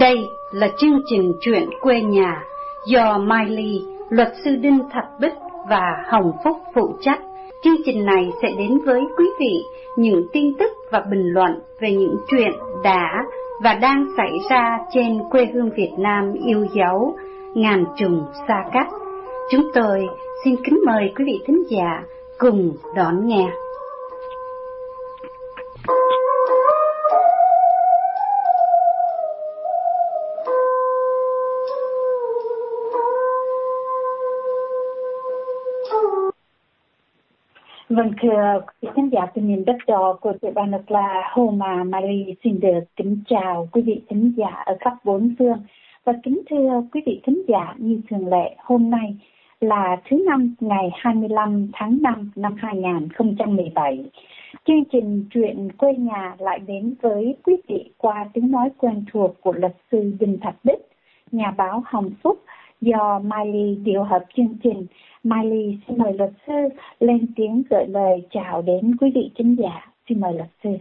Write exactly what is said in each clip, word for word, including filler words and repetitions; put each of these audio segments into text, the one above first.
Đây là chương trình Chuyện Quê Nhà do Mai Ly, luật sư Đinh Thạch Bích và Hồng Phúc phụ trách. Chương trình này sẽ đến với quý vị những tin tức và bình luận về những chuyện đã và đang xảy ra trên quê hương Việt Nam yêu dấu, ngàn trùng xa cách. Chúng tôi xin kính mời quý vị thính giả cùng đón nghe. Vâng, thưa quý khán giả từ miền đất đỏ của tiểu bang Oklahoma, Mary xin được kính chào quý vị khán giả ở khắp bốn phương. Và kính thưa quý vị khán giả, như thường lệ, hôm nay là thứ năm ngày hai mươi lăm tháng năm năm hai nghìn không trăm mười bảy. Chương trình Chuyện Quê Nhà lại đến với quý vị qua tiếng nói quen thuộc của luật sư Đinh Thạch Bích, nhà báo Hồng Phúc, do Mai Ly điều hợp chương trình. Mai Ly xin mời luật sư lên tiếng gửi lời chào đến quý vị khán giả. Xin mời luật sư.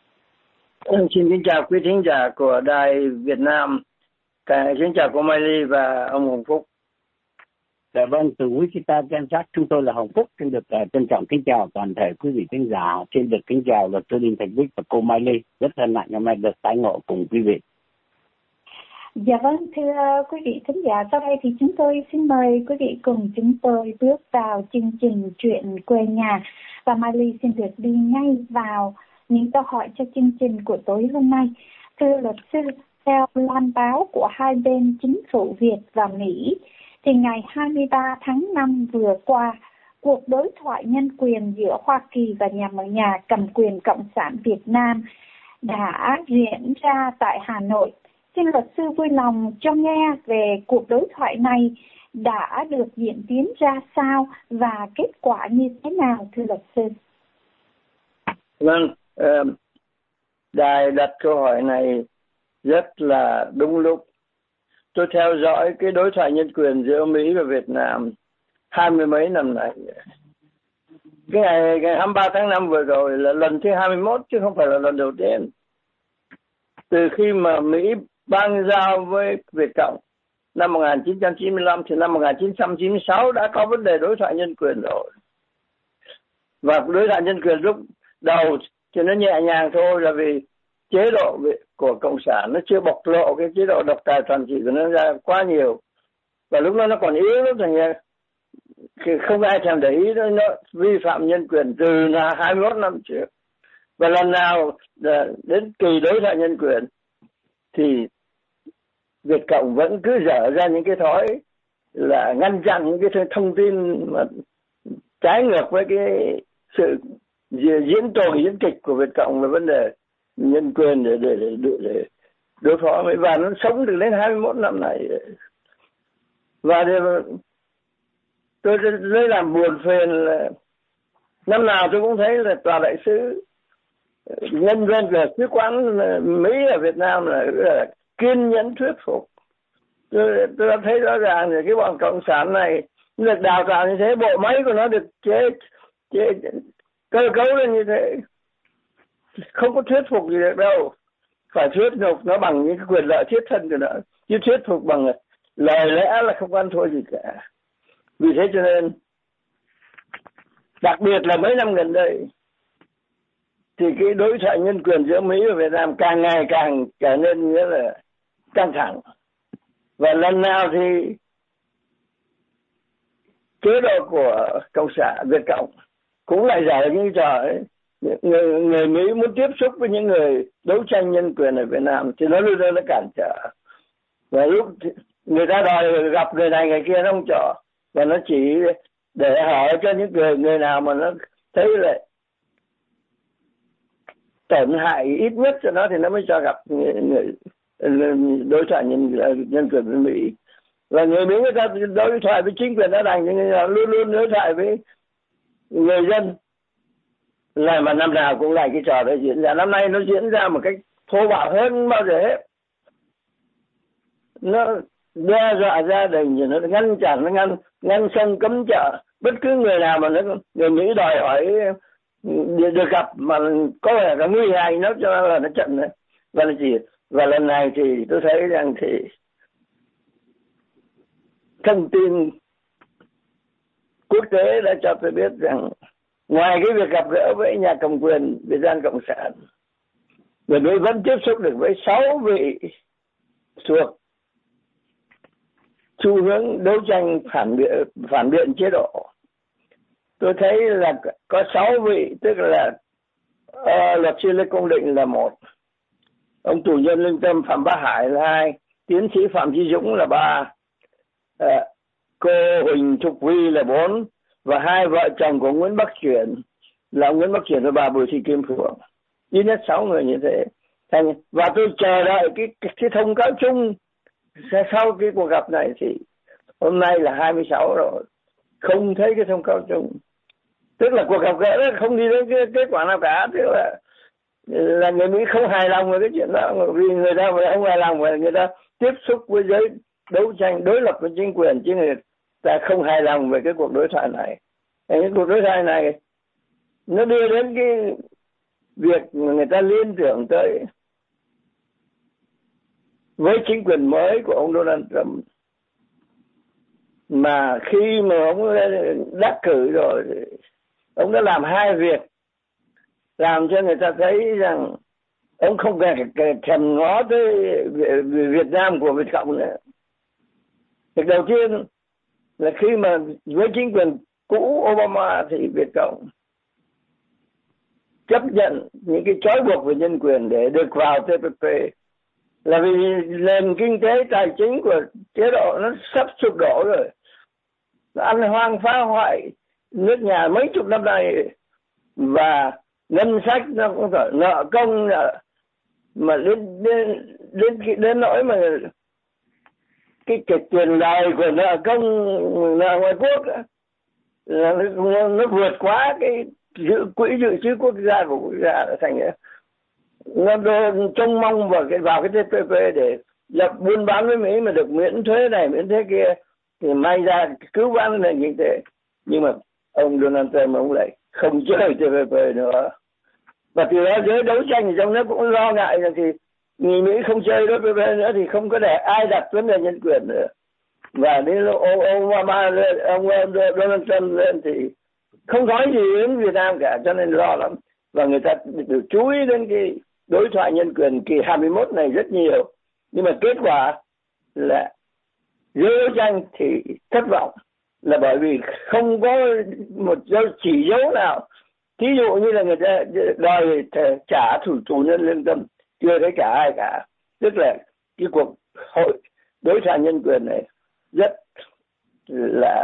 Xin kính chào quý thính giả của Đài Việt Nam. Xin chào cô Mai Ly và ông Hồng Phúc. Dạ vâng, từ Wichita, Kansas, chúng tôi là Hồng Phúc. Xin được uh, trân trọng kính chào toàn thể quý vị khán giả. Xin được kính chào luật sư Đinh Thạch Bích và cô Mai Ly. Rất hân hạnh hôm nay được tái ngộ cùng quý vị. Dạ vâng, thưa quý vị khán giả, sau đây thì chúng tôi xin mời quý vị cùng chúng tôi bước vào chương trình Chuyện Quê Nhà. Và Mai Ly xin được đi ngay vào những câu hỏi cho chương trình của tối hôm nay. Thưa luật sư, theo loan báo của hai bên chính phủ Việt và Mỹ, thì ngày hai mươi ba tháng năm vừa qua, cuộc đối thoại nhân quyền giữa Hoa Kỳ và nhà nhà cầm quyền Cộng sản Việt Nam đã diễn ra tại Hà Nội. Xin luật sư vui lòng cho nghe về cuộc đối thoại này đã được diễn tiến ra sao và kết quả như thế nào, thưa luật sư? Vâng, uh, đài đặt câu hỏi này rất là đúng lúc. Tôi theo dõi cái đối thoại nhân quyền giữa Mỹ và Việt Nam hai mươi mấy năm này. Cái ngày, ngày hai mươi ba tháng năm vừa rồi là lần thứ hai mươi mốt chứ không phải là lần đầu tiên. Từ khi mà Mỹ bang giao với Việt Cộng năm một nghìn chín trăm chín mươi lăm thì năm một nghìn chín trăm chín mươi sáu đã có vấn đề đối thoại nhân quyền rồi. Và đối thoại nhân quyền lúc đầu thì nó nhẹ nhàng thôi, là vì chế độ của Cộng sản nó chưa bộc lộ cái chế độ độc tài toàn trị của nó ra quá nhiều. Và lúc đó nó còn yếu lắm, thành ra không ai thèm để ý, nó vi phạm nhân quyền từ là hai mươi mốt năm trước. Và lần nào đến kỳ đối thoại nhân quyền thì Việt Cộng vẫn cứ dở ra những cái thói là ngăn chặn những cái thông tin mà trái ngược với cái sự diễn tồn diễn kịch của Việt Cộng về vấn đề nhân quyền để để để, để, để đối phó với, và nó sống được đến hai mươi mốt năm này. Và để, tôi lấy làm buồn phiền là năm nào tôi cũng thấy là tòa đại sứ, nhân viên của sứ quán Mỹ ở Việt Nam là, là kiên nhẫn thuyết phục. Tôi, tôi đã thấy rõ ràng là cái bọn Cộng sản này được đào tạo như thế, bộ máy của nó được chế, chế cơ cấu lên như thế, không có thuyết phục gì được đâu. Phải thuyết phục nó bằng những cái quyền lợi thiết thân của nó, chứ thuyết phục bằng lời lẽ là không ăn thua gì cả. Vì thế cho nên đặc biệt là mấy năm gần đây thì cái đối thoại nhân quyền giữa Mỹ và Việt Nam càng ngày càng trở nên rất là căng thẳng. Và lần nào thì chế độ của Cộng sản Việt Cộng cũng lại dở những trò ấy. Người, người Mỹ muốn tiếp xúc với những người đấu tranh nhân quyền ở Việt Nam thì nó luôn luôn nó cản trở. Và lúc người ta đòi gặp người này người kia nó không cho, và nó chỉ để hỏi cho những người người nào mà nó thấy là tổn hại ít nhất cho nó thì nó mới cho gặp người, người đối thoại nhân, nhân quyền với Mỹ. Và người Mỹ người ta đối thoại với chính quyền đã đành, nhưng người luôn luôn đối thoại với người dân. Là mà năm nào cũng lại cái trò đó diễn ra. Năm nay nó diễn ra một cách thô bạo hơn bao giờ hết. Nó đe dọa gia đình, nó ngăn chặn, nó ngăn ngăn sông cấm chợ. Bất cứ người nào mà nó, người Mỹ đòi hỏi được gặp mà có vẻ là nguy hại nó cho là nó chặn đấy. Và là chỉ Và lần này thì tôi thấy rằng thì thông tin quốc tế đã cho tôi biết rằng ngoài cái việc gặp gỡ với nhà cầm quyền Việt Nam Cộng sản, người Mỹ vẫn tiếp xúc được với sáu vị thuộc xu hướng đấu tranh phản biện, phản biện chế độ. Tôi thấy là có sáu vị, tức là uh, luật sư Lê Công Định là một, ông tù nhân lương tâm Phạm Bá Hải là hai, tiến sĩ Phạm Chí Dũng là ba, uh, cô Huỳnh Thục Vi là bốn, và hai vợ chồng của Nguyễn Bắc Chuyển là ông Nguyễn Bắc Chuyển và bà Bùi Thị Kim Phượng. Duy nhất sáu người như thế. Và tôi chờ đợi cái, cái, cái thông cáo chung sau cái cuộc gặp này, thì hôm nay là hai mươi sáu rồi, không thấy cái thông cáo chung. Tức là cuộc gặp gỡ không đi đến cái kết quả nào cả, tức là là người Mỹ không hài lòng với cái chuyện đó, vì người ta không hài lòng và người ta tiếp xúc với giới đấu tranh đối lập với chính quyền, chứ người ta không hài lòng về cái cuộc đối thoại này. Cái cuộc đối thoại này nó đưa đến cái việc người ta liên tưởng tới với chính quyền mới của ông Donald Trump, mà khi mà ông đắc cử rồi, ông đã làm hai việc làm cho người ta thấy rằng ông không cần thèm ngó tới Việt Nam của Việt Cộng nữa. Việc đầu tiên là khi mà với chính quyền cũ Obama thì Việt Cộng chấp nhận những cái trói buộc về nhân quyền để được vào tê pê pê, là vì nền kinh tế tài chính của chế độ nó sắp sụp đổ rồi, nó ăn hoang phá hoại nước nhà mấy chục năm nay, và ngân sách nó cũng phải nợ công nợ, mà đến đến đến đến nỗi mà cái cái tiền lời của nợ công nợ ngoại quốc là nó, nó vượt quá cái dự, quỹ dự trữ quốc gia của quốc gia, thành nó trông mong vào cái vào cái tê pê pê để lập buôn bán với Mỹ mà được miễn thuế này miễn thuế kia, thì may ra cứu vãn nền kinh tế. Nhưng mà ông Donald Trump ông lại không chơi tê pê pê nữa, và từ đó giới đấu tranh trong nó cũng lo ngại rằng thì người Mỹ không chơi tê pê pê nữa thì không có để ai đặt vấn đề nhân quyền nữa. Và đến lúc ông Obama ông Donald Trump lên thì không nói gì đến Việt Nam cả, cho nên lo lắm. Và người ta được chú ý đến cái đối thoại nhân quyền kỳ hai mươi mốt này rất nhiều, nhưng mà kết quả là giới đấu tranh thì thất vọng, là bởi vì không có một dấu chỉ dấu nào. Thí dụ như là người ta đòi trả thủ tù nhân lương tâm, chưa thấy cả ai cả. Tức là cái cuộc hội đối thoại nhân quyền này rất là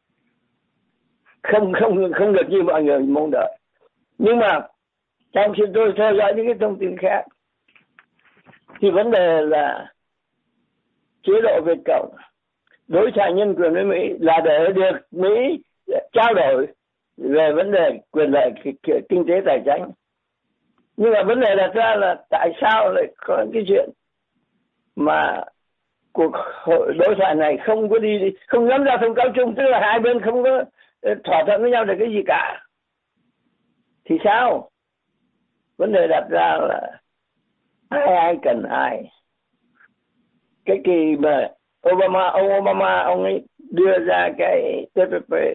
không không không được như mọi người mong đợi. Nhưng mà trong khi tôi theo dõi những cái thông tin khác thì vấn đề là chế độ Việt Cộng đối thoại nhân quyền với Mỹ là để được Mỹ trao đổi về vấn đề quyền lợi kinh tế tài chính. Nhưng mà vấn đề đặt ra là tại sao lại có cái chuyện mà cuộc hội đối thoại này không có đi, không dám ra thông cáo chung, tức là hai bên không có thỏa thuận với nhau được cái gì cả. Thì sao? Vấn đề đặt ra là ai ai cần ai. Cái kỳ mà Obama, ông Obama ông ấy đưa ra cái tê pê pê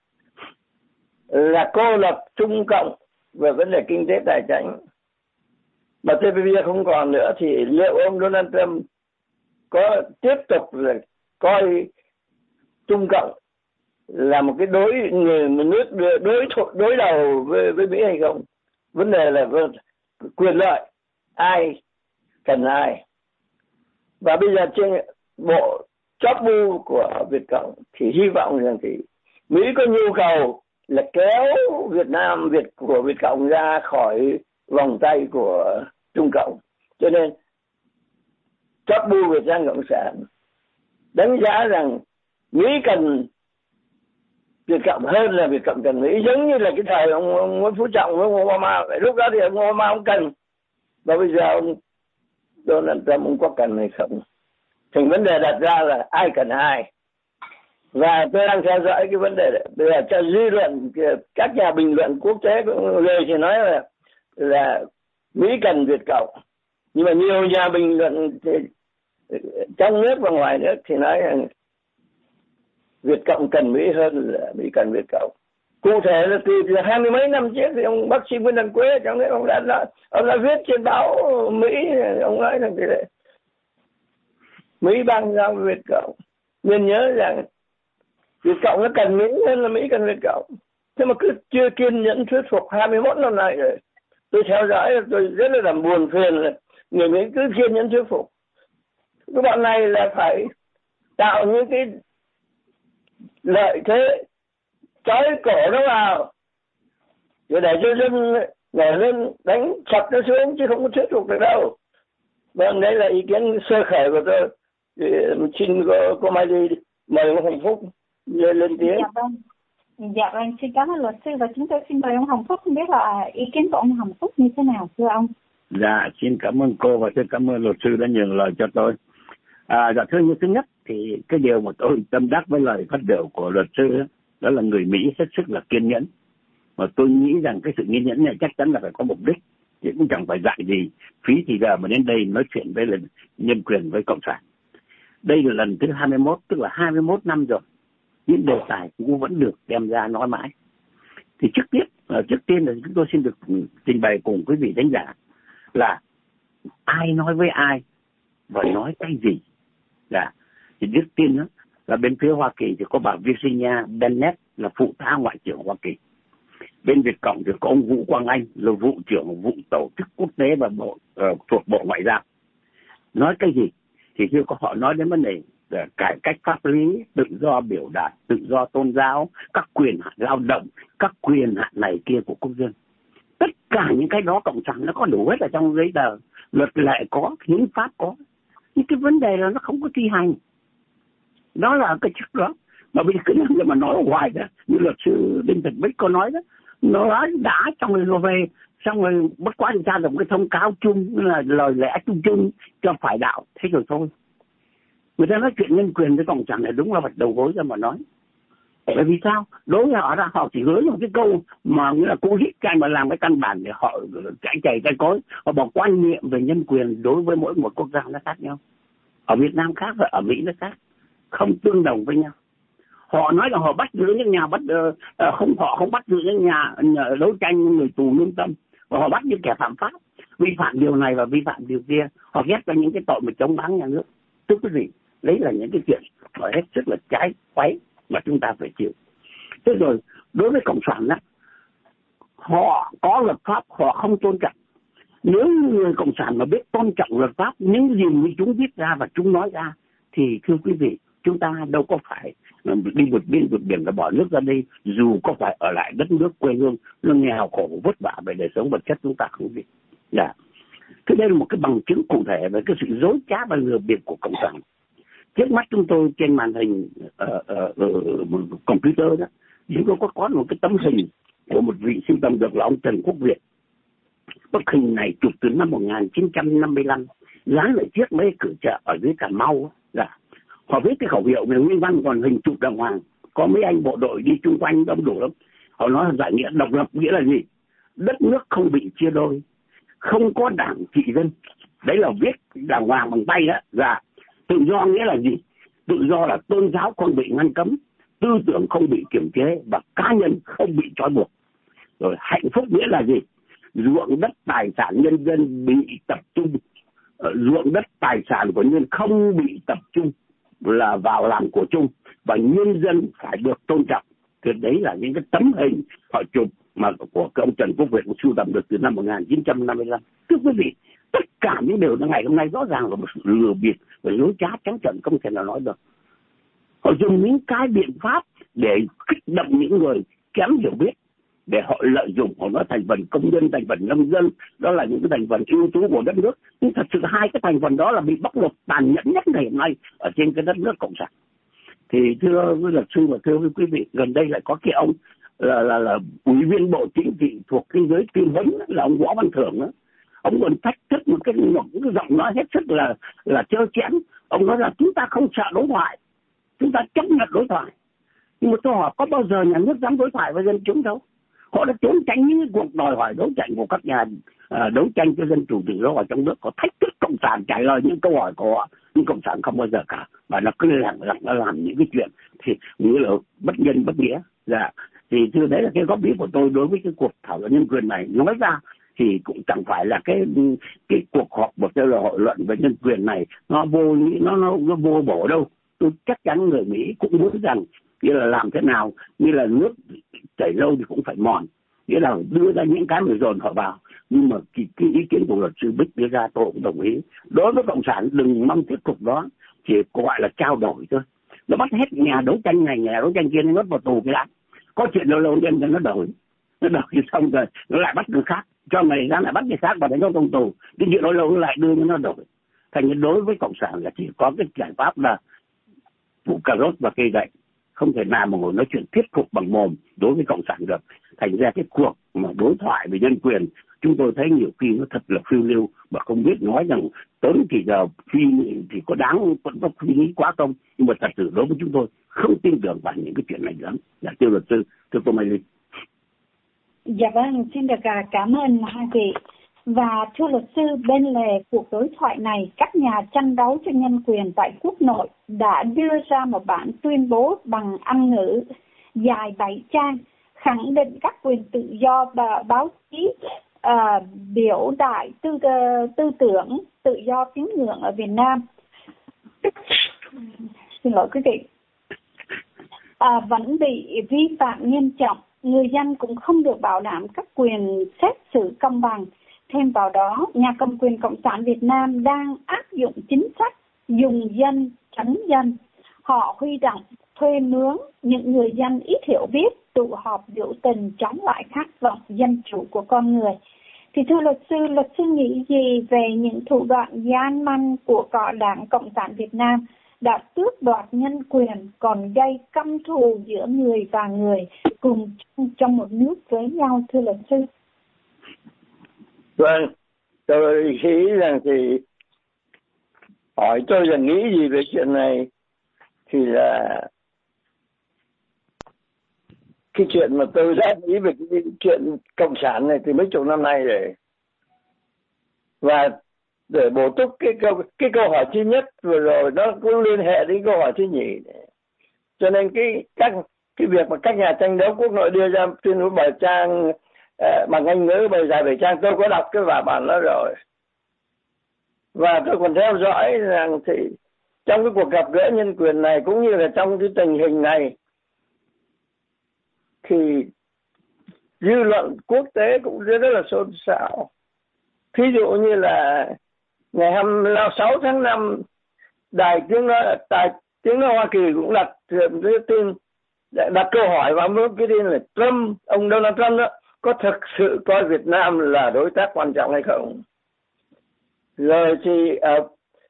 là cô lập Trung Cộng về vấn đề kinh tế tài chính, mà tê pê pê không còn nữa, thì liệu ông Donald Trump có tiếp tục là coi Trung Cộng là một cái đối người một nước đối đối đầu với, với Mỹ hay không? Vấn đề là quyền lợi, ai cần ai. Và bây giờ trên bộ chóp bu của Việt Cộng thì hy vọng rằng thì Mỹ có nhu cầu là kéo Việt Nam Việt của Việt Cộng ra khỏi vòng tay của Trung Cộng, cho nên chóp bu Việt Nam Cộng sản đánh giá rằng Mỹ cần Việt Cộng hơn là Việt Cộng cần Mỹ, giống như là cái thời ông, ông Nguyễn Phú Trọng với ông Obama. Lúc đó thì ông Obama không cần, và bây giờ ông Donald Trump ông có cần hay không? Thì vấn đề đặt ra là ai cần ai. Và tôi đang theo dõi cái vấn đề này. Bây giờ cho dư luận, các nhà bình luận quốc tế người thì nói là là Mỹ cần Việt Cộng, Nhưng mà nhiều nhà bình luận thì trong nước và ngoài nước thì nói rằng Việt Cộng cần Mỹ hơn là Mỹ cần Việt Cộng. Cụ thể là từ, từ hai mươi mấy năm trước thì ông bác sĩ Nguyễn Đăng Quế trong đấy ông đã, đã ông đã viết trên báo Mỹ, ông nói rằng thế này: Mỹ bang giao Việt Cộng, nên nhớ rằng Việt Cộng nó cần Mỹ hơn là Mỹ cần Việt Cộng. Thế mà cứ chưa kiên nhẫn thuyết phục hai mươi mốt năm nay rồi. Tôi theo dõi tôi rất là làm buồn phiền là người Mỹ cứ kiên nhẫn thuyết phục. Các bạn này là phải tạo những cái lợi thế trói cổ nó vào rồi để cho dân nhảy lên đánh sập nó xuống, chứ không có thuyết phục được đâu. Vâng, đấy là ý kiến sơ khởi của tôi. Thì xin cô, cô Mai Ly mời ông Hồng Phúc lên, lên tiếng. Dạ vâng. Dạ vâng, xin cảm ơn luật sư và chúng tôi xin mời ông Hồng Phúc. Không biết là ý kiến của ông Hồng Phúc như thế nào thưa ông? Dạ, xin cảm ơn cô và xin cảm ơn luật sư đã nhường lời cho tôi. À, dạ thưa, như thứ nhất thì cái điều mà tôi tâm đắc với lời phát biểu của luật sư đó, đó là người Mỹ hết sức là kiên nhẫn. Mà tôi nghĩ rằng cái sự kiên nhẫn này chắc chắn là phải có mục đích, chứ cũng chẳng phải dạy gì phí thì giờ mà đến đây nói chuyện với là nhân quyền với cộng sản. Đây là lần thứ hai mươi mốt, tức là hai mươi mốt năm rồi những đề tài cũng vẫn được đem ra nói mãi. Thì trước tiên trước tiên là chúng tôi xin được trình bày cùng quý vị đánh giá là ai nói với ai và nói cái gì. Là thì trước tiên đó, là bên phía Hoa Kỳ thì có bà Virginia Bennett là phụ tá ngoại trưởng Hoa Kỳ. Bên Việt Cộng thì có ông Vũ Quang Anh là vụ trưởng vụ tổ chức quốc tế và bộ uh, thuộc Bộ Ngoại giao. Nói cái gì thì chưa có, họ nói đến vấn đề cải cách pháp lý, tự do biểu đạt, tự do tôn giáo, các quyền hạn lao động, các quyền hạn này kia của công dân. Tất cả những cái đó cộng sản nó có đủ hết ở trong giấy tờ, luật lệ có, hiến pháp có. Nhưng cái vấn đề là nó không có thi hành. Đó là cái chức đó. Mà bây giờ cứ mà nói hoài đó, như luật sư Đinh Thạch Bích có nói đó, nó đã trong rồi nó về, xong rồi bất quá điều tra được một cái thông cáo chung, là lời lẽ chung chung cho phải đạo, thế rồi thôi. Người ta nói chuyện nhân quyền với cộng sản này đúng là phải đầu gối ra mà nói. Bởi vì sao? Đối với họ ra họ chỉ hứa một cái câu mà nghĩa là cố hít cái mà làm cái căn bản để họ chạy chạy cái cối. Họ bỏ quan niệm về nhân quyền đối với mỗi một quốc gia nó khác nhau. Ở Việt Nam khác và ở Mỹ nó khác, không tương đồng với nhau. Họ nói là họ bắt giữ những nhà bắt uh, không họ không bắt giữ những nhà, nhà đấu tranh người tù lương tâm, và họ bắt những kẻ phạm pháp vi phạm điều này và vi phạm điều kia. Họ ghét ra những cái tội mà chống bán nhà nước. Thưa quý vị, đấy là những cái chuyện họ hết sức là trái quấy mà chúng ta phải chịu. Thế rồi đối với cộng sản đó, họ có luật pháp họ không tôn trọng. Nếu như người cộng sản mà biết tôn trọng luật pháp, những gì như chúng viết ra và chúng nói ra, thì thưa quý vị, chúng ta đâu có phải đi vượt biên vượt biển và bỏ nước ra đây, dù có phải ở lại đất nước quê hương nó nghèo khổ vất vả về đời sống vật chất chúng ta không biết. Dạ. Thế đây là một cái bằng chứng cụ thể về cái sự dối trá và lừa bịp của cộng sản. Trước mắt chúng tôi trên màn hình uh, uh, uh, computer đó, chúng tôi có có một cái tấm hình của một vị sưu tầm được là ông Trần Quốc Việt. Bức hình này chụp từ năm một nghìn chín trăm năm mươi lăm, dán lại chiếc mấy cửa chợ ở dưới Cà Mau. Dạ. Họ viết cái khẩu hiệu về nguyên văn, còn hình chụp đàng hoàng. Có mấy anh bộ đội đi chung quanh đông đủ lắm. Họ nói giải nghĩa độc lập nghĩa là gì? Đất nước không bị chia đôi, không có đảng trị dân. Đấy là viết đàng hoàng bằng tay đó. Dạ. Tự do nghĩa là gì? Tự do là tôn giáo không bị ngăn cấm, tư tưởng không bị kiềm chế và cá nhân không bị trói buộc. Rồi hạnh phúc nghĩa là gì? Ruộng đất tài sản nhân dân bị tập trung, ruộng đất tài sản của nhân không bị tập trung là vào làm của chung, và nhân dân phải được tôn trọng. Thì đấy là những cái tấm hình họ chụp mà của ông Trần Quốc Việt cũng sưu tầm được từ năm một nghìn chín trăm năm mươi lăm. Thưa quý vị, tất cả những điều ngày hôm nay rõ ràng là một sự lừa bịp và dối trá trắng trợn, không thể nào nói được. Họ dùng những cái biện pháp để kích động những người kém hiểu biết, để họ lợi dụng, họ nói thành phần công nhân, thành phần nông dân, đó là những cái thành phần ưu tú của đất nước. Nhưng thật sự hai cái thành phần đó là bị bóc lột tàn nhẫn nhất ngày hôm nay ở trên cái đất nước cộng sản. Thì thưa với luật sư và thưa với quý vị, gần đây lại có cái ông là là là ủy viên bộ chính trị thuộc cái giới tuyên huấn là ông Võ Văn Thưởng đó. Ông còn thách thức một cái, một cái giọng nói hết sức là là trơ chẽn. Ông nói là chúng ta không sợ đối thoại, chúng ta chấp nhận đối thoại. Nhưng mà tôi hỏi có bao giờ nhà nước dám đối thoại với dân chúng đâu? Họ đã trốn tránh những cuộc đòi hỏi đấu tranh của các nhà à, đấu tranh cho dân chủ tự do ở trong nước, có thách thức cộng sản trả lời những câu hỏi của họ, nhưng cộng sản không bao giờ cả, và nó cứ lặng lặng nó làm những cái chuyện thì nghĩa là bất nhân bất nghĩa. Dạ, thì thưa đấy là cái góp ý của tôi đối với cái cuộc thảo luận nhân quyền này. Nói ra thì cũng chẳng phải là cái cái cuộc họp một cái là hội luận về nhân quyền này nó vô lý, nó nó nó vô bổ đâu. Tôi chắc chắn người Mỹ cũng muốn rằng như là làm thế nào, như là nước chảy lâu thì cũng phải mòn, nghĩa là đưa ra những cái mà dồn họ vào. Nhưng mà cái, cái ý kiến của luật sư Bích đưa ra tôi cũng đồng ý. Đối với cộng sản đừng mong thuyết phục đó, chỉ gọi là trao đổi thôi. Nó bắt hết nhà đấu tranh này, nhà đấu tranh kia, nó bắt vào tù cái đã. Có chuyện lâu lâu nhân cho nó đổi, nó đổi xong rồi nó lại bắt người khác, cho mày ra lại bắt người khác và đánh nó trong tù. Cái chuyện lâu lâu nó lại đưa cho nó đổi. Thành ra đối với cộng sản là chỉ có cái giải pháp là vụ cà rốt và cây gậy, không thể nào mà ngồi nói chuyện thuyết phục bằng mồm đối với cộng sản được. Thành ra cái cuộc mà đối thoại về nhân quyền chúng tôi thấy nhiều khi nó thật là phiêu lưu, mà không biết nói rằng tốn thì giờ phi thì có đáng, có phi lý quá không. Nhưng mà thật sự đối với chúng tôi không tin tưởng vào những cái chuyện này lắm. Là tiêu luật sư, thưa cô Mai Ly. Dạ vâng, xin được cảm ơn hai vị. Và thưa luật sư, bên lề cuộc đối thoại này, các nhà tranh đấu cho nhân quyền tại quốc nội đã đưa ra một bản tuyên bố bằng Anh ngữ dài bảy trang, khẳng định các quyền tự do báo chí, uh, biểu đại tư, uh, tư tưởng, tự do tín ngưỡng ở Việt Nam. Xin lỗi quý vị. Uh, vẫn bị vi phạm nghiêm trọng, người dân cũng không được bảo đảm các quyền xét xử công bằng. Thêm vào đó, nhà cầm quyền Cộng sản Việt Nam đang áp dụng chính sách dùng dân trấn dân. Họ huy động, thuê mướn những người dân ít hiểu biết tụ họp biểu tình chống lại khát vọng dân chủ của con người. Thì thưa luật sư, luật sư nghĩ gì về những thủ đoạn gian manh của cọ Đảng Cộng sản Việt Nam đã tước đoạt nhân quyền, còn gây căm thù giữa người và người cùng trong một nước với nhau, thưa luật sư? Vâng, tôi nghĩ rằng thì hỏi tôi là nghĩ gì về chuyện này thì là cái chuyện mà tôi đã nghĩ về cái chuyện cộng sản này từ mấy chục năm nay rồi. Và để bổ túc cái câu cái câu hỏi thứ nhất vừa rồi nó cũng liên hệ đến câu hỏi thứ nhì. Cho nên cái các cái việc mà các nhà tranh đấu quốc nội đưa ra tuyên bố bài trang uh, bằng Anh ngữ bài dài bảy trang, tôi có đọc cái bản bản đó rồi. Và tôi còn theo dõi rằng thì trong cái cuộc gặp gỡ nhân quyền này cũng như là trong cái tình hình này thì dư luận quốc tế cũng rất là xôn xao. Thí dụ như là ngày hai mươi sáu tháng năm, đài tiếng nói đài tiếng nói Hoa Kỳ cũng đặt cái tin đặt câu hỏi vào một cái tin là Trump, ông Donald Trump đó có thực sự coi Việt Nam là đối tác quan trọng hay không. Rồi thì uh,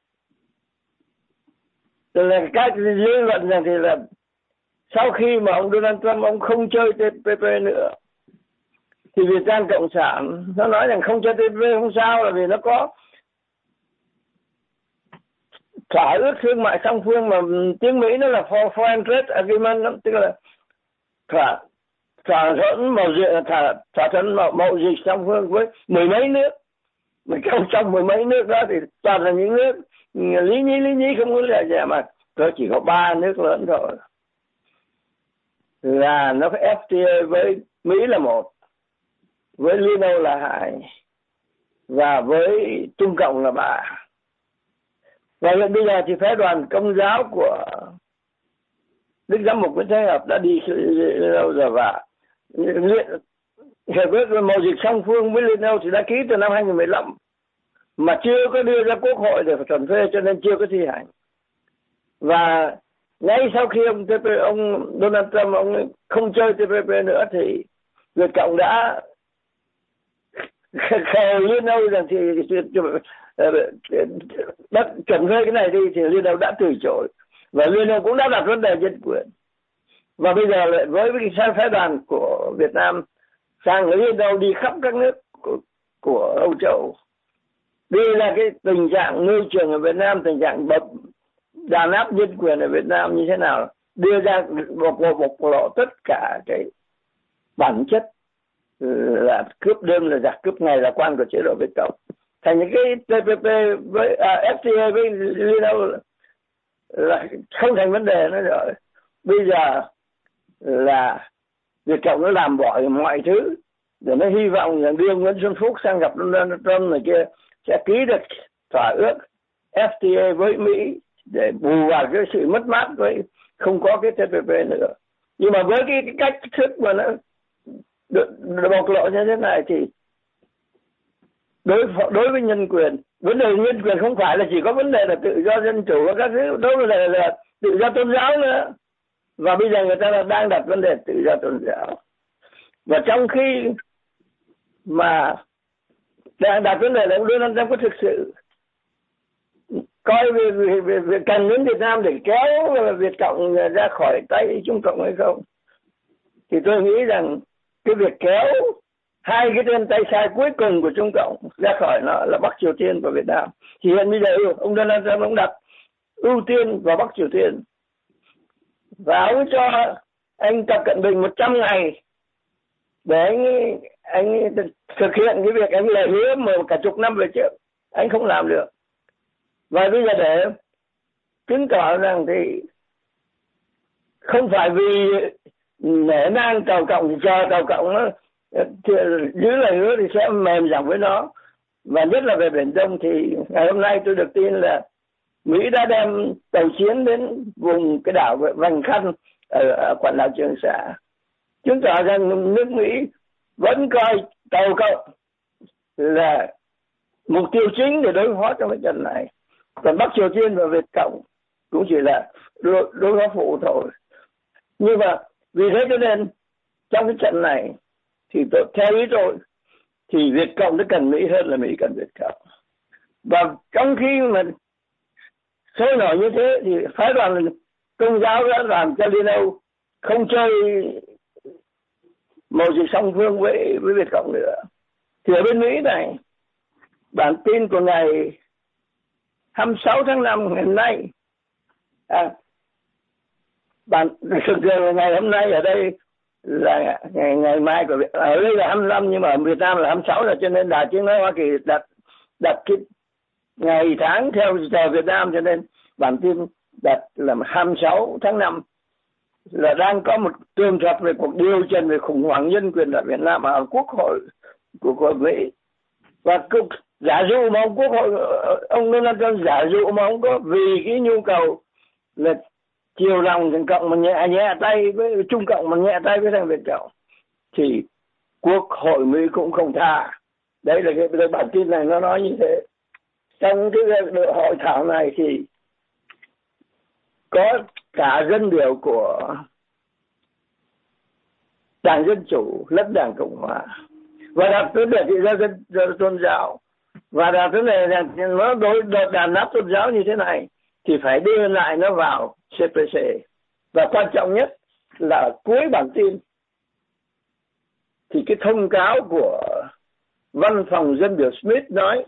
là các dư luận rằng thì là sau khi mà ông Donald Trump ông không chơi tê pê pê nữa thì Việt Nam Cộng sản nó nói rằng không chơi tê pê pê không sao, là vì nó có thỏa ước thương mại song phương mà tiếng Mỹ nó là for foreign trade agreement, tức là thỏa thỏa thuận mậu dịch thỏa thỏa thuận mậu, mậu dịch song phương với mười mấy nước, mà trong trong mười mấy nước đó thì toàn là những nước lý nhí lý nhí không có là gì, mà có chỉ có ba nước lớn thôi, là nó có ép tê a với Mỹ là một, với Liên Âu là hai, và với Trung Cộng là ba. Và hiện bây giờ thì phái đoàn Công giáo của Đức Giám mục Nguyễn Thái Hợp đã đi Liên Âu rồi, và hiệp ước mậu dịch song phương với Liên Âu thì đã ký từ năm hai nghìn không trăm mười lăm mà chưa có đưa ra Quốc hội để chuẩn phê, cho nên chưa có thi hành. Và ngay sau khi ông tê pê, ông Donald Trump ông không chơi tê pê pê nữa thì Việt Cộng đã khờ Liên Âu rằng thì đất chuẩn phê cái này đi, thì Liên Âu đã từ chối, và Liên Âu cũng đã đặt vấn đề nhân quyền. Và bây giờ lại với cái phái đoàn của Việt Nam sang Liên Âu đi khắp các nước của, của Âu Châu, đây là cái tình trạng môi trường ở Việt Nam, tình trạng bập đàn áp nhân quyền ở Việt Nam như thế nào, đưa ra một bộ bộc lộ tất cả cái bản chất là cướp đêm là giặc cướp ngày là quan của chế độ Việt Cộng. Thành những cái tê pê pê với à, ép tê a với Liên Âu là không thành vấn đề nữa rồi. Bây giờ là Việt Cộng nó làm bỏ mọi thứ để nó hy vọng rằng đưa Nguyễn Xuân Phúc sang gặp Donald Trump này kia sẽ ký được thỏa ước ép tê a với Mỹ để bù vào cái sự mất mát với không có cái tê pê pê nữa. Nhưng mà với cái, cái cách thức mà nó bộc lộ như thế này thì đối đối với nhân quyền, vấn đề nhân quyền không phải là chỉ có vấn đề là tự do dân chủ và các thứ, đối với là, là tự do tôn giáo nữa. Và bây giờ người ta là đang đặt vấn đề tự do tôn giáo. Và trong khi mà đang đặt vấn đề là Donald Trump có thực sự coi về, về, về, về cần đến Việt Nam để kéo Việt Cộng ra khỏi tay Trung Cộng hay không, thì tôi nghĩ rằng cái việc kéo hai cái tên tay sai cuối cùng của Trung Cộng ra khỏi nó là Bắc Triều Tiên và Việt Nam. Thì hiện bây giờ ông Donald Trump ông đặt ưu tiên vào Bắc Triều Tiên và ông cho anh Tập Cận Bình một trăm ngày để anh anh thực hiện cái việc anh lời hứa mà cả chục năm về trước anh không làm được. Và bây giờ để chứng tỏ rằng thì không phải vì nể nang Tàu Cộng thì chờ Tàu Cộng nó giữ lời hứa thì sẽ mềm giọng với nó. Và nhất là về Biển Đông thì ngày hôm nay tôi được tin là Mỹ đã đem tàu chiến đến vùng cái đảo Vành Khăn ở, ở quần đảo Trường Sa, chứng tỏ rằng nước Mỹ vẫn coi Tàu Cộng là mục tiêu chính để đối phó trong cái trận này. Còn Bắc Triều Tiên và Việt Cộng cũng chỉ là đối, đối phó phụ thôi. Nhưng mà vì thế cho nên trong cái trận này thì tôi, theo ý tôi thì Việt Cộng nó cần Mỹ hơn là Mỹ cần Việt Cộng. Và trong khi mà sôi nổi như thế thì phái đoàn Công giáo đã làm cho Liên Âu không chơi màu gì song phương với với Việt Cộng nữa. Thì ở bên Mỹ này, bản tin của ngày hai mươi sáu tháng năm ngày hôm nay, à, bản thực là ngày hôm nay ở đây là ngày, ngày mai của Việt, ở đây là hai mươi lăm nhưng mà ở Việt Nam là hai mươi sáu rồi, cho nên Đài Tiếng nói Hoa Kỳ đặt đặt cái ngày tháng theo giờ Việt Nam, cho nên bản tin đặt là hai mươi sáu tháng năm là đang có một tường thuật về cuộc điều trần về khủng hoảng nhân quyền ở Việt Nam ở Quốc hội của, của Mỹ. Và cục giả dụ mà ông Quốc hội ông Donald Trump giả dụ mà ông có vì cái nhu cầu là chiều lòng thằng Cộng mà nhẹ nhẹ tay với Trung Cộng mà nhẹ tay với thằng Việt Cộng thì Quốc hội Mỹ cũng không tha. Đấy là cái, cái bản tin này nó nói như thế. Trong cái hội thảo này thì có cả dân biểu của Đảng Dân Chủ lẫn Đảng Cộng Hòa và đặt vấn đề tự do dân, dân tôn giáo và đặt vấn đề rằng nó đối đàn áp tôn giáo như thế này thì phải đưa lại nó vào xê pê xê. Và quan trọng nhất là cuối bản tin thì cái thông cáo của văn phòng dân biểu Smith nói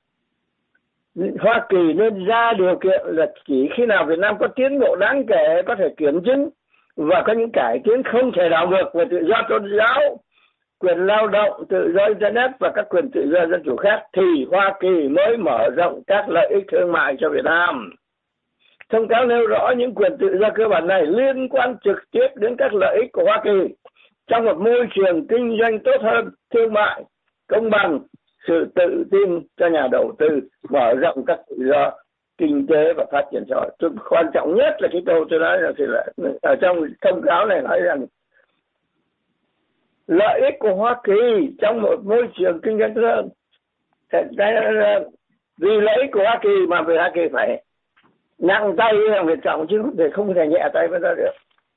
Hoa Kỳ nên ra điều kiện là chỉ khi nào Việt Nam có tiến bộ đáng kể, có thể kiểm chứng và có những cải tiến không thể đảo ngược về tự do tôn giáo, quyền lao động, tự do Internet và các quyền tự do dân chủ khác thì Hoa Kỳ mới mở rộng các lợi ích thương mại cho Việt Nam. Thông cáo nêu rõ những quyền tự do cơ bản này liên quan trực tiếp đến các lợi ích của Hoa Kỳ trong một môi trường kinh doanh tốt hơn, thương mại, công bằng, sự tự tin cho nhà đầu tư, mở rộng các tự do kinh tế và phát triển xã hội. Quan trọng nhất là cái câu tôi nói là, thì là ở trong thông cáo này nói rằng lợi ích của Hoa Kỳ trong một môi trường kinh doanh tốt hơn. Vì lợi ích của Hoa Kỳ mà về Hoa Kỳ phải nặng tay với thằng Việt Cộng chứ không thể không thể nhẹ tay với nó được.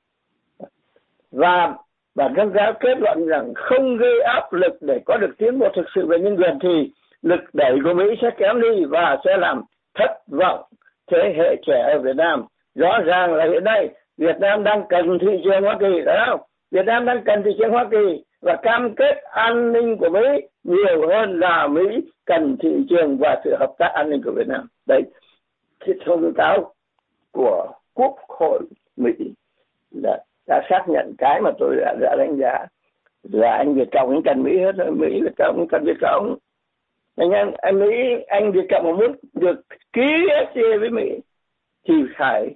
Và bản thông cáo kết luận rằng không gây áp lực để có được tiến bộ thực sự về nhân quyền thì lực đẩy của Mỹ sẽ kém đi và sẽ làm thất vọng thế hệ trẻ ở Việt Nam. Rõ ràng là hiện nay Việt Nam đang cần thị trường Hoa Kỳ, đúng không? Việt Nam đang cần thị trường Hoa Kỳ và cam kết an ninh của Mỹ nhiều hơn là Mỹ cần thị trường và sự hợp tác an ninh của Việt Nam. Đấy, cái thông cáo của Quốc hội Mỹ là đã xác nhận cái mà tôi đã, đã đánh giá. là anh Việt Cộng anh cần Mỹ hết rồi, Mỹ Việt Cộng cần Việt Cộng. Anh em anh Mỹ anh Việt Cộng mà muốn được ký ép xê với Mỹ thì phải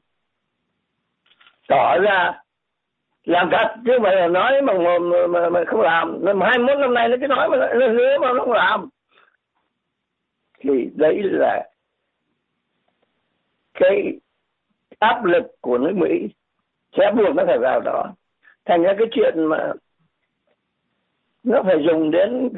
tỏ ra làm thật, chứ mà là nói mà, mà, mà, mà không làm. Năm hai mươi mốt năm nay nó cứ nói mà nó hứa mà nó không làm thì đấy là cái áp lực của nước Mỹ sẽ buộc nó phải vào đó. Thành ra cái chuyện mà nó phải dùng đến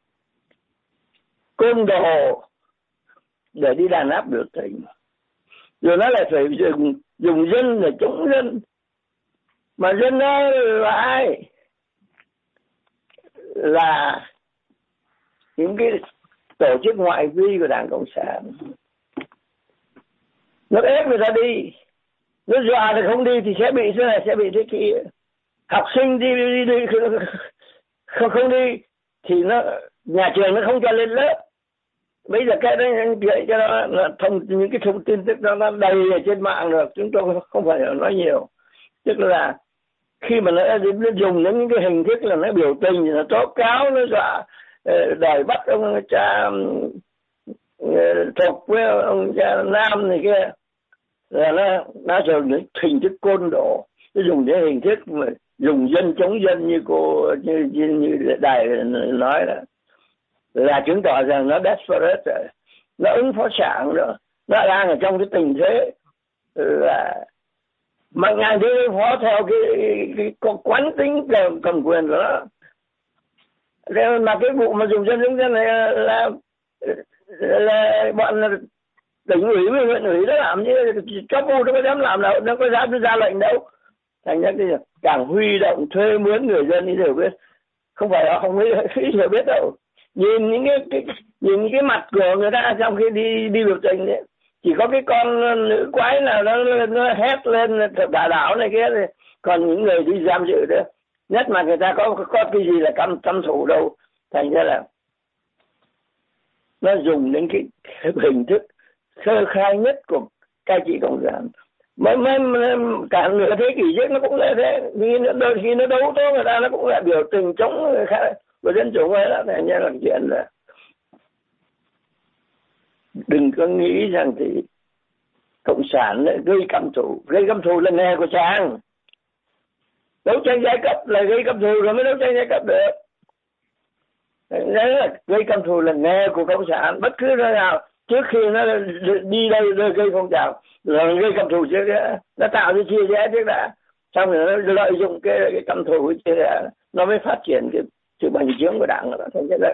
côn đồ để đi đàn áp biểu tình, rồi nó lại phải dùng dùng dân để chống dân. Mà dân đó là ai? Là những cái tổ chức ngoại vi của Đảng Cộng sản. Nó ép người ta đi, nó dọa thì không đi thì sẽ bị thế này, sẽ bị thế kia. Học sinh đi đi đi không không đi thì nó nhà trường nó không cho lên lớp. Bây giờ cái đó vậy cho nó, nó thông những cái thông tin tức đó nó đầy ở trên mạng rồi, chúng tôi không phải nói nhiều. Tức là khi mà nó, nó dùng đến những cái hình thức là nó biểu tình, nó tố cáo, nó dọa đòi bắt ông cha Thục với ông cha Nam này kia, là nó nó dùng những hình thức côn đồ, nó dùng những hình thức mà dùng dân chống dân như cô như như, như đài nói đó, là chứng tỏ rằng nó desperate rồi, nó ứng phó sẵn rồi, nó đang ở trong cái tình thế là mà ngài đi ứng phó theo cái, cái, cái quán tính cầm, cầm quyền của nó. Thế mà cái vụ mà dùng dân chống dân này là, là, là bọn tỉnh ủy với huyện ủy nó làm như cho bu nó có dám làm đâu, nó có dám ra lệnh đâu. Thành ra cái càng huy động thuê mướn người dân đi hiểu biết, không phải họ không hiểu biết đâu. Nhìn những cái, cái nhìn những cái mặt của người ta trong khi đi đi biểu tình đấy, chỉ có cái con nữ quái nào nó nó hét lên đả đảo này kia thì còn những người đi giam giữ đó, nhất mà người ta có có cái gì là căm căm thù đâu. Thành ra là nó dùng đến cái, cái hình thức sơ khai nhất của cai trị cộng sản. Mấy mấy cả nửa thế kỷ trước nó cũng là thế, khi nó đôi khi nó đấu tố người ta nó cũng là biểu tình chống người khác của dân chủ ấy đó. Thành ra là chuyện là đừng có nghĩ rằng thì cộng sản gây căm thù, gây căm thù là nghề của chàng. Đấu tranh giai cấp là gây căm thù rồi mới đấu tranh giai cấp được. Đấy là gây căm thù là nghề của cộng sản, bất cứ nơi nào trước khi nó đi đây gây phong trào rồi gây căm thù trước đó, nó tạo ra chia rẽ trước đã, xong rồi nó lợi dụng cái cái căm thù chia rẽ nó mới phát triển cái sự bành trướng của đảng. Nó thành ra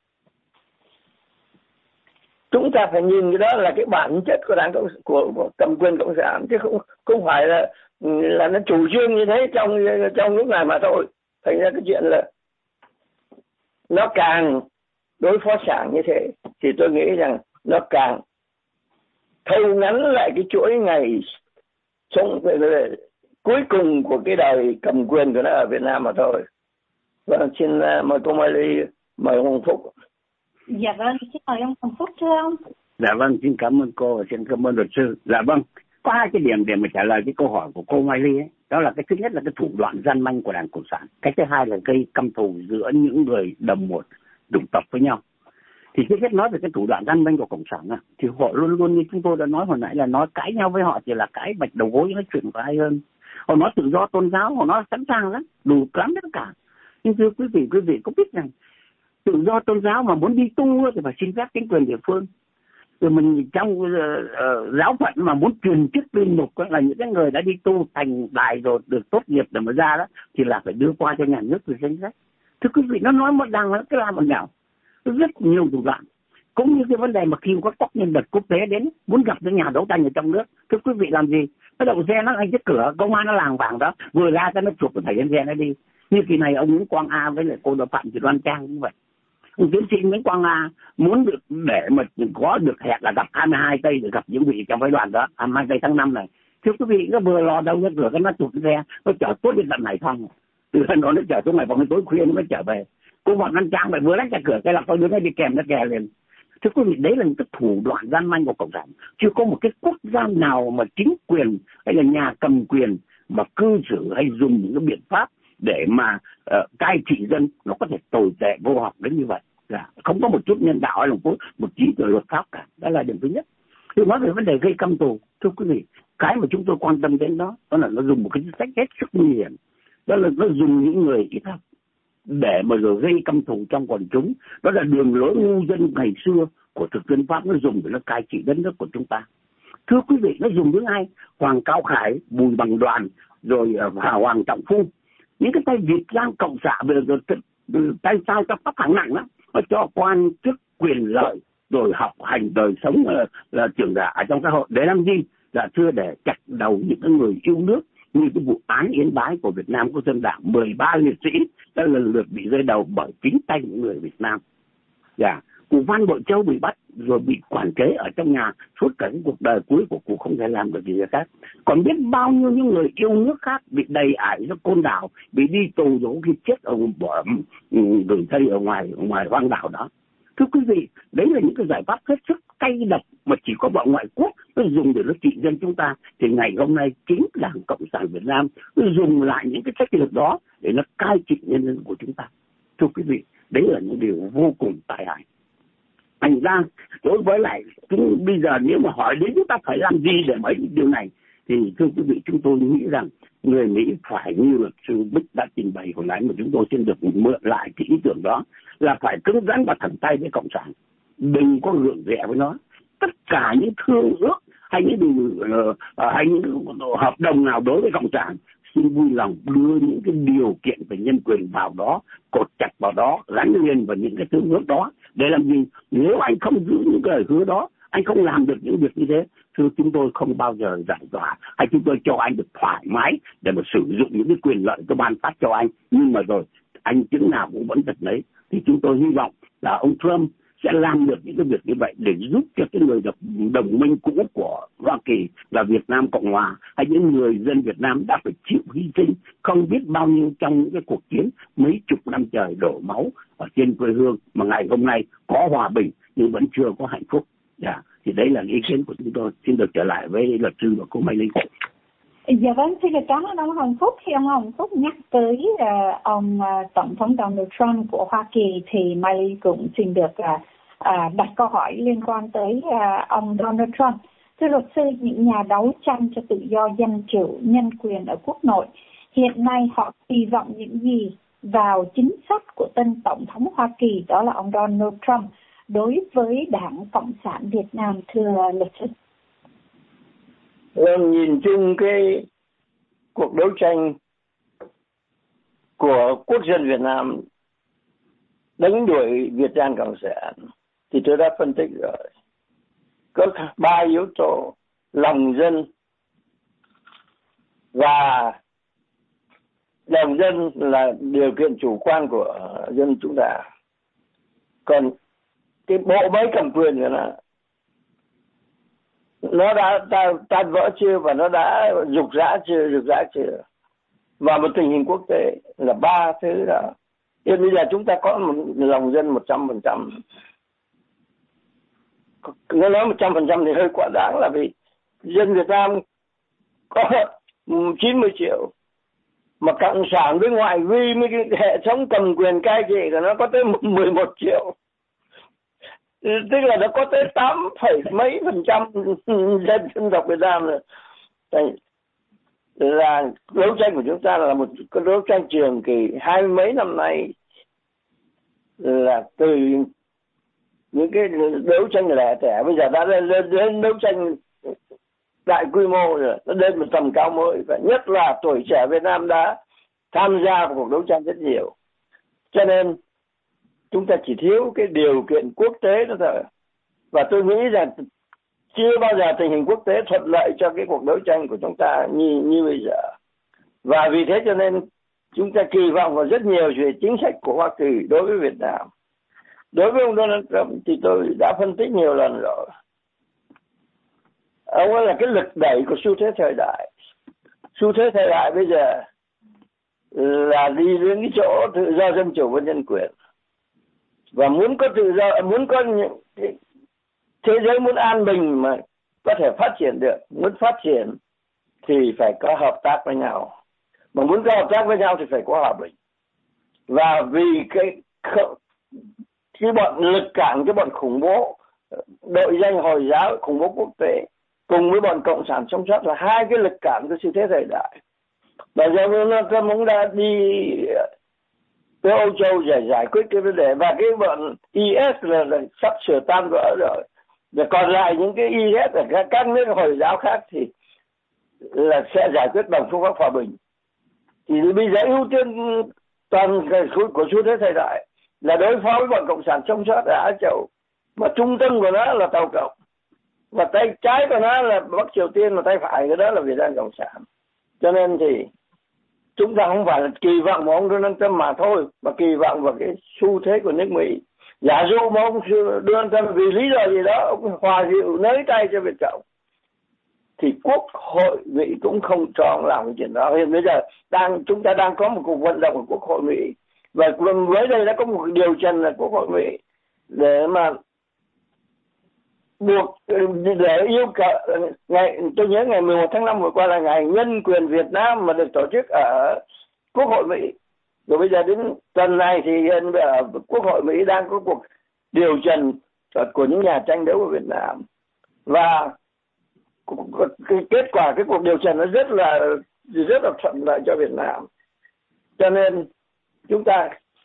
chúng ta phải nhìn cái đó là cái bản chất của đảng cộng, của, của cầm quyền cộng sản, chứ không không phải là là nó chủ trương như thế trong trong lúc này mà thôi. Thành ra cái chuyện là nó càng đối phó sản như thế thì tôi nghĩ rằng nó càng thâu ngắn lại cái chuỗi ngày sống về, về cuối cùng của cái đời cầm quyền của nó ở Việt Nam mà thôi. Vâng, xin uh, mời cô Mai Ly, mời ông Phúc. Dạ vâng, xin mời ông Hồng Phúc thưa ông. Dạ vâng, xin cảm ơn cô và xin cảm ơn luật sư. Dạ vâng, có hai cái điểm để mà trả lời cái câu hỏi của cô Mai Ly ấy. Đó là cái thứ nhất là cái thủ đoạn gian manh của Đảng Cộng sản. Cái thứ hai là gây căm thù giữa những người đồng một chủng tộc với nhau. Thì trước hết nói về cái thủ đoạn gian manh của Cộng sản à, thì họ luôn luôn như chúng tôi đã nói hồi nãy là nói cãi nhau với họ chỉ là cãi bạch đầu gối, nói chuyện của ai hơn. Họ nói tự do tôn giáo, họ nói sẵn sàng lắm, đủ lắm tất cả. Nhưng thưa quý vị, quý vị có biết rằng tự do tôn giáo mà muốn đi tu thì phải xin phép chính quyền địa phương. Rồi mình trong uh, uh, giáo phận mà muốn truyền chức linh mục là những cái người đã đi tu thành đại rồi được tốt nghiệp để mà ra đó thì là phải đưa qua cho nhà nước từ danh sách. Thưa quý vị, nó nói một đằng nó cái làm một nẻo, rất nhiều thủ đoạn. Cũng như cái vấn đề mà khi có các nhân vật quốc tế đến muốn gặp những nhà đấu tranh ở trong nước, thưa quý vị làm gì? Cái đầu xe nó ngay trước cửa, công an nó làng vàng đó, vừa ra cho nó chụp cái thẻ lên xe nó đi. Như kỳ này ông Nguyễn Quang A với lại cô đào Phạm Thị Đoan Trang cũng vậy. Ông tiến sĩ Nguyễn Quang A muốn được để mà có được hẹn là gặp hai mươi hai tây để gặp những vị trong phái đoàn đó, hai mươi hai tây tháng năm này. Thưa quý vị, nó vừa lò đâu ra cửa cái nó chụp cái xe, nó chở tốt đến tận Hải Phòng. Từ lần đó nó chở xuống Hải Phòng đến tối khuya nó mới trở về. Cô bọn Văn Trang phải vừa lách ra cửa cái là coi đứa nó đi kèm nó kè liền. Thưa quý vị, đấy là một cái thủ đoạn gian manh của cộng sản. Chưa có một cái quốc gia nào mà chính quyền hay là nhà cầm quyền mà cư xử hay dùng những cái biện pháp để mà uh, cai trị dân nó có thể tồi tệ vô học đến như vậy. Dạ. Không có một chút nhân đạo hay là một, một trí tuệ luật pháp cả. Đó là điểm thứ nhất. Tôi nói về vấn đề gây căm thù, thưa quý vị, cái mà chúng tôi quan tâm đến đó, đó là nó dùng một cái chính sách hết sức nguy hiểm. Đó là nó dùng những người ít học để mà rồi gây căm thù trong quần chúng. Đó là đường lối ngu dân ngày xưa của thực dân Pháp nó dùng để nó cai trị đất nước của chúng ta. Thưa quý vị, nó dùng những ai? Hoàng Cao Khải, Bùi Bằng Đoàn, rồi Hà Hoàng Trọng Phu. Những cái tay Việt Nam Cộng sản bây giờ tay sao cho pháp hạng nặng lắm. Nó cho quan chức quyền lợi rồi học hành đời sống là, là trưởng giả ở trong xã hội để làm gì? Là thưa để chặt đầu những người yêu nước, như cái vụ án Yên Bái của Việt Nam Quốc dân Đảng, mười ba liệt sĩ đã lần lượt bị rơi đầu bởi chính tay những người Việt Nam. Dạ, cụ Văn Bội Châu bị bắt rồi bị quản chế ở trong nhà suốt cả những cuộc đời cuối của cụ, không thể làm được gì khác. Còn biết bao nhiêu những người yêu nước khác bị đầy ải ra Côn Đảo, bị đi tù rồi khi chết ở bỏ gửi thây ở ngoài ở ngoài hoang đảo đó. Thưa quý vị, đấy là những cái giải pháp hết sức cay độc mà chỉ có bọn ngoại quốc nó dùng để nó trị dân chúng ta. Thì ngày hôm nay chính Đảng Cộng sản Việt Nam nó dùng lại những cái sách lược đó để nó cai trị nhân dân của chúng ta. Thưa quý vị, đấy là những điều vô cùng tai hại. Thành ra đối với lại chúng bây giờ nếu mà hỏi đến chúng ta phải làm gì để mấy điều này, thì thưa quý vị, chúng tôi nghĩ rằng người Mỹ phải như luật sư Bích đã trình bày hồi nãy mà chúng tôi xin được mượn lại cái ý tưởng đó, là phải cứng rắn và thẳng tay với Cộng sản, đừng có gượng rẻ với nó. Tất cả những thương ước hay những điều, uh, hay những hợp đồng nào đối với Cộng sản, xin vui lòng đưa những cái điều kiện về nhân quyền vào đó, cột chặt vào đó, gắn liền vào những cái thương ước đó. Để làm gì? Nếu anh không giữ những cái lời hứa đó, anh không làm được những việc như thế, thưa chúng tôi không bao giờ giải tỏa, hay chúng tôi cho anh được thoải mái để mà sử dụng những cái quyền lợi tôi ban phát cho anh. Nhưng mà rồi anh chứng nào cũng vẫn thật đấy. Thì chúng tôi hy vọng là ông Trump sẽ làm được những cái việc như vậy để giúp cho cái người đồng minh cũ của Hoa Kỳ là Việt Nam Cộng Hòa, hay những người dân Việt Nam đã phải chịu hy sinh không biết bao nhiêu trong những cái cuộc chiến mấy chục năm trời đổ máu ở trên quê hương, mà ngày hôm nay có hòa bình nhưng vẫn chưa có hạnh phúc. Yeah. Thì đấy là ý kiến của chúng tôi. Xin được trở lại với luật sư và cô Mai Linh. Dạ vâng, xin được cảm ơn ông Hồng Phúc. Khi ông Hồng Phúc nhắc tới uh, ông uh, Tổng thống Donald Trump của Hoa Kỳ thì Mai Linh cũng xin được uh, uh, đặt câu hỏi liên quan tới uh, ông Donald Trump. Thưa luật sư, những nhà đấu tranh cho tự do dân chủ, nhân quyền ở quốc nội hiện nay họ kỳ vọng những gì vào chính sách của tân Tổng thống Hoa Kỳ, đó là ông Donald Trump, đối với Đảng Cộng sản Việt Nam, thưa luật sư? Vâng, nhìn chung cái cuộc đấu tranh của quốc dân Việt Nam đánh đuổi Việt Nam Cộng sản thì tôi đã phân tích rồi. Có ba yếu tố: lòng dân, và lòng dân là điều kiện chủ quan của dân chúng ta. Còn cái bộ máy cầm quyền nữa là nó đã tan, tan vỡ chưa, và nó đã rục rã chưa, rục rã chưa, và một tình hình quốc tế là ba thứ đó. Nên bây giờ chúng ta có một lòng dân một trăm phần trăm. Nó nói một trăm phần trăm thì hơi quá đáng, là vì dân Việt Nam có chín mươi triệu, mà cộng sản với ngoại vi với cái hệ thống cầm quyền cai trị của nó có tới mười một triệu. Tức là nó có tới tám phẩy mấy phần trăm dân dân tộc Việt Nam rồi. Là đấu tranh của chúng ta là một cái đấu tranh trường kỳ hai mấy năm nay, là từ những cái đấu tranh lẻ tẻ bây giờ đã lên lên đến đấu tranh đại quy mô rồi, nó lên một tầm cao mới, và nhất là tuổi trẻ Việt Nam đã tham gia vào cuộc đấu tranh rất nhiều. Cho nên chúng ta chỉ thiếu cái điều kiện quốc tế đó thôi. Và tôi nghĩ rằng chưa bao giờ tình hình quốc tế thuận lợi cho cái cuộc đấu tranh của chúng ta như, như bây giờ. Và vì thế cho nên chúng ta kỳ vọng vào rất nhiều về chính sách của Hoa Kỳ đối với Việt Nam. Đối với ông Donald Trump thì tôi đã phân tích nhiều lần rồi. Ông ấy là cái lực đẩy của xu thế thời đại. Xu thế thời đại bây giờ là đi đến cái chỗ tự do, dân chủ và nhân quyền. Và muốn có tự do, muốn có những thế giới muốn an bình mà có thể phát triển được, muốn phát triển thì phải có hợp tác với nhau. mà muốn có hợp tác với nhau thì phải có hòa bình. Và vì cái cái bọn lực cản, cái bọn khủng bố đội danh Hồi giáo, khủng bố quốc tế cùng với bọn cộng sản chống sót là hai cái lực cản của xu thế thời đại. Và giờ Donald Trump cũng đã đi tới Âu Châu để giải quyết cái vấn đề, và cái bọn i ét là, là sắp sửa tan vỡ rồi. Và còn lại những cái i ét ở các, các nước Hồi giáo khác thì là sẽ giải quyết bằng phương pháp hòa bình. Thì bây giờ ưu tiên toàn của, của xu thế thời đại là đối phó với bọn cộng sản chống sót ở Á Châu, mà trung tâm của nó là Tàu Cộng, và tay trái của nó là Bắc Triều Tiên, và tay phải của đó là Việt Nam Cộng sản. Cho nên thì chúng ta không phải là kỳ vọng vào ông Donald Trump mà thôi, mà kỳ vọng vào cái xu thế của nước Mỹ. Giả dụ mà ông Donald Trump vì lý do gì đó ông hòa dịu nới tay cho Việt Cộng, thì Quốc hội Mỹ cũng không cho ông làm cái chuyện đó. Hiện bây giờ đang chúng ta đang có một cuộc vận động của Quốc hội Mỹ, và với đây đã có một điều trần là Quốc hội Mỹ để mà buộc, để yêu cầu ngày, tôi nhớ ngày mười một tháng năm vừa qua là ngày nhân quyền Việt Nam mà được tổ chức ở Quốc hội Mỹ. Rồi bây giờ đến tuần này thì ở Quốc hội Mỹ đang có cuộc điều trần của những nhà tranh đấu ở Việt Nam, và cái kết quả cái cuộc điều trần nó rất là rất là thuận lợi cho Việt Nam. Cho nên chúng ta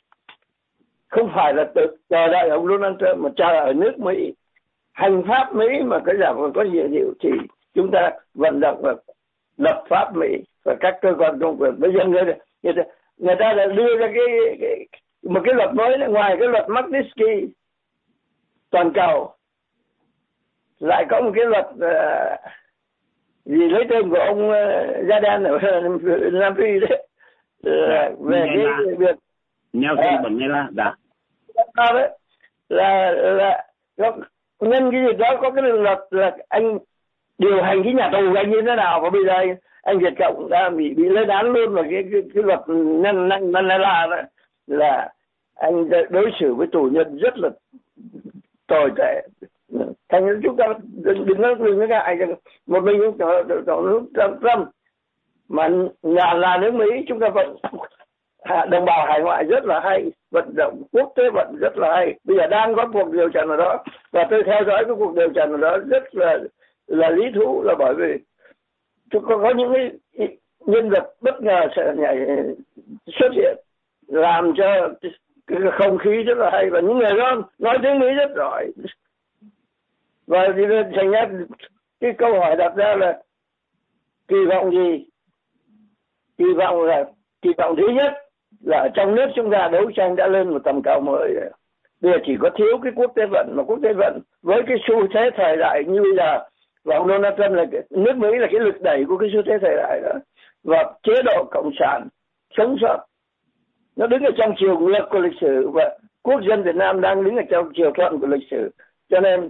không phải là tự chờ đợi ông Donald Trump, mà chờ ở nước Mỹ hành pháp Mỹ mà cái giảm còn có dữ liệu thì chúng ta vận động và lập pháp Mỹ và các cơ quan công quyền. Bây giờ người, người, ta, người ta đã đưa ra cái, cái một cái luật mới là ngoài cái luật Magnitsky toàn cầu, lại có một cái luật uh, gì lấy tên của ông uh, Jordan ở Nam Phi đấy, uh, về cái việc Nelson Mandela đã là là là nhân cái gì đó có cái luật là anh điều hành cái nhà tù của anh như thế nào, và bây giờ anh, anh Việt Cộng đã bị bị lên án luôn. Và cái cái, cái luật nhân nhân nhân là là anh đối xử với tù nhân rất là tồi tệ. Thành ra chúng ta đừng đừng có đừng có ngại một mình chúng ta Trump mà nhà là nước Mỹ, chúng ta vẫn đồng bào hải ngoại rất là hay, vận động quốc tế vận rất là hay. Bây giờ đang có cuộc điều trần ở đó, và tôi theo dõi cái cuộc điều trần ở đó rất là là lý thú, là bởi vì có, có những cái nhân vật bất ngờ sẽ nhảy xuất hiện làm cho cái không khí rất là hay, và những người đó nói tiếng Mỹ rất giỏi. Và thì thành ra cái câu hỏi đặt ra là kỳ vọng gì? Kỳ vọng là kỳ vọng thứ nhất là ở trong nước chúng ta đấu tranh đã lên một tầm cao mới rồi. Bây giờ chỉ có thiếu cái quốc tế vận, mà quốc tế vận với cái xu thế thời đại như bây giờ, và ông Donald Trump là cái, nước Mỹ là cái lực đẩy của cái xu thế thời đại đó, và chế độ cộng sản sống sót nó đứng ở trong chiều ngược của lịch sử, và quốc dân Việt Nam đang đứng ở trong chiều thuận của lịch sử. Cho nên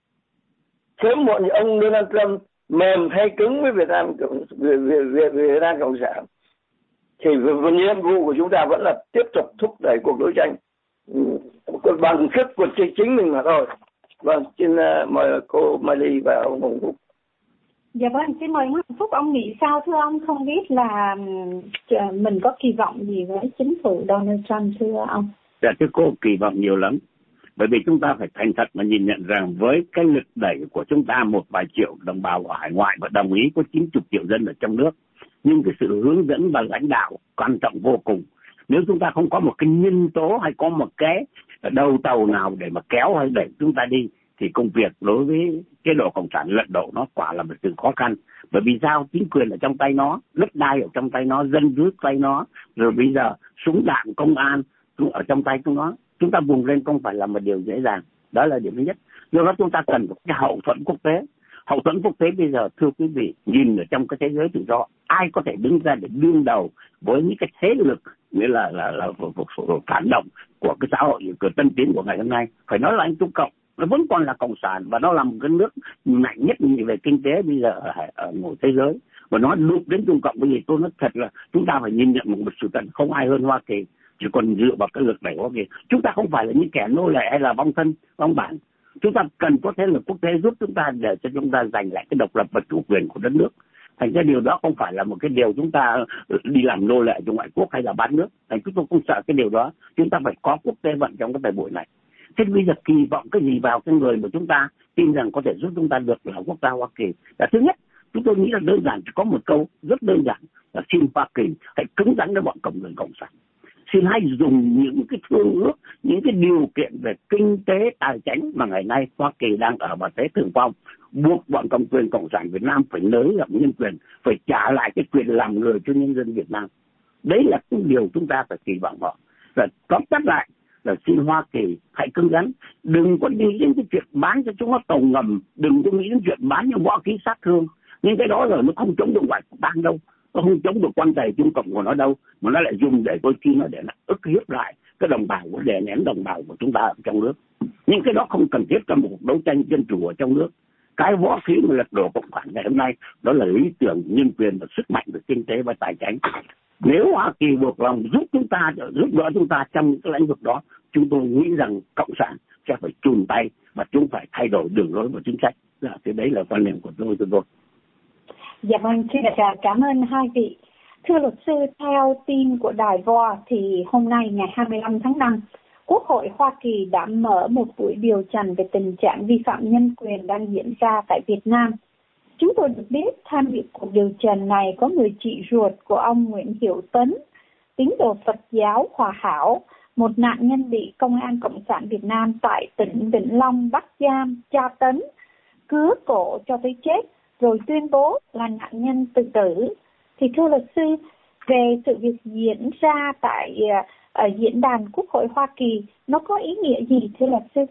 sớm muộn ông Donald Trump mềm hay cứng với Việt Nam Việt, Việt, Việt Nam Cộng sản thì nhiệm vụ của chúng ta vẫn là tiếp tục thúc đẩy cuộc đấu tranh bằng sức của chính mình mà thôi. Vâng, xin uh, mời cô Miley và ông Hùng Phúc. Dạ vâng, xin mời ông Hùng Phúc. Ông nghĩ sao thưa ông? Không biết là mình có kỳ vọng gì với chính phủ Donald Trump thưa ông? Dạ thưa cô, kỳ vọng nhiều lắm. Bởi vì chúng ta phải thành thật mà nhìn nhận rằng với cái lực đẩy của chúng ta một vài triệu đồng bào ở hải ngoại và đồng ý có chín mươi triệu dân ở trong nước, nhưng cái sự hướng dẫn và lãnh đạo quan trọng vô cùng. Nếu chúng ta không có một cái nhân tố hay có một cái đầu tàu nào để mà kéo hay đẩy chúng ta đi, thì công việc đối với chế độ cộng sản lật đổ nó quả là một sự khó khăn. Bởi vì sao? Chính quyền ở trong tay nó, đất đai ở trong tay nó, dân rước tay nó, rồi bây giờ súng đạn công an ở trong tay chúng nó. Chúng ta vùng lên không phải là một điều dễ dàng. Đó là điểm thứ nhất. Do đó chúng ta cần một cái hậu thuẫn quốc tế. Hậu thuẫn quốc tế bây giờ thưa quý vị, nhìn ở trong cái thế giới tự do, ai có thể đứng ra để đương đầu với những cái thế lực nghĩa là là là, là phản động của cái xã hội của tân tiến của ngày hôm nay? Phải nói là anh Trung Cộng nó vẫn còn là cộng sản, và nó là một cái nước mạnh nhất về kinh tế bây giờ ở, ở một thế giới. Và nó đụng đến Trung Cộng, bởi vì tôi nói thật là chúng ta phải nhìn nhận một, một sự thật không ai hơn Hoa Kỳ, chỉ còn dựa vào cái lực đẩy Hoa Kỳ. Chúng ta không phải là những kẻ nô lệ hay là vong thân vong bản. Chúng ta cần có thế lực quốc tế giúp chúng ta để cho chúng ta giành lại cái độc lập và chủ quyền của đất nước. Thành cái điều đó không phải là một cái điều chúng ta đi làm nô lệ cho ngoại quốc hay là bán nước. Thành chúng tôi không sợ cái điều đó. Chúng ta phải có quốc tế vận trong cái thời buổi này. Thế bây giờ kỳ vọng cái gì vào cái người mà chúng ta tin rằng có thể giúp chúng ta được là quốc gia Hoa Kỳ? Là thứ nhất, chúng tôi nghĩ là đơn giản, chỉ có một câu rất đơn giản là xin Hoa Kỳ hãy cứng rắn với bọn cộng người cộng sản. Xin hãy dùng những cái thương ước, những cái điều kiện về kinh tế tài chính mà ngày nay Hoa Kỳ đang ở vào thế thượng phong, buộc bọn cầm quyền cộng sản Việt Nam phải nới rộng nhân quyền, phải trả lại cái quyền làm người cho nhân dân Việt Nam. Đấy là cái điều chúng ta phải kỳ vọng họ. Và tóm tắt lại là xin Hoa Kỳ hãy cứng rắn, đừng có đi đến cái chuyện bán cho chúng nó tàu ngầm, đừng có nghĩ đến chuyện bán những võ khí sát thương. Nhưng cái đó rồi nó không chống được ngoại bang đâu, nó không chống được quan tài Trung Cộng của nó đâu, mà nó lại dùng để đôi khi nó để nó ức hiếp lại cái đồng bào, của đè nén đồng bào của chúng ta ở trong nước. Nhưng cái đó không cần thiết trong một cuộc đấu tranh dân chủ ở trong nước. Cái võ khí mà lật đổ cộng sản ngày hôm nay đó là lý tưởng nhân quyền và sức mạnh về kinh tế và tài chính. Nếu Hoa Kỳ buộc lòng giúp chúng ta, giúp đỡ chúng ta trong những cái lĩnh vực đó, chúng tôi nghĩ rằng cộng sản sẽ phải chùn tay và chúng phải thay đổi đường lối và chính sách. Thế đấy là quan điểm của tôi tôi tôi. Dạ vâng, xin cảm ơn hai vị. Thưa luật sư, theo tin của Đài vê o a thì hôm nay ngày hai mươi lăm tháng năm, Quốc hội Hoa Kỳ đã mở một buổi điều trần về tình trạng vi phạm nhân quyền đang diễn ra tại Việt Nam. Chúng tôi được biết tham dự cuộc điều trần này có người chị ruột của ông Nguyễn Hiểu Tấn, tín đồ Phật giáo Hòa Hảo, một nạn nhân bị Công an Cộng sản Việt Nam tại tỉnh Vĩnh Long bắt giam, tra tấn, cứa cổ cho tới chết, rồi tuyên bố là nạn nhân tự tử. Thì thưa luật sư, về sự việc diễn ra tại ở diễn đàn Quốc hội Hoa Kỳ, nó có ý nghĩa gì thưa luật sư?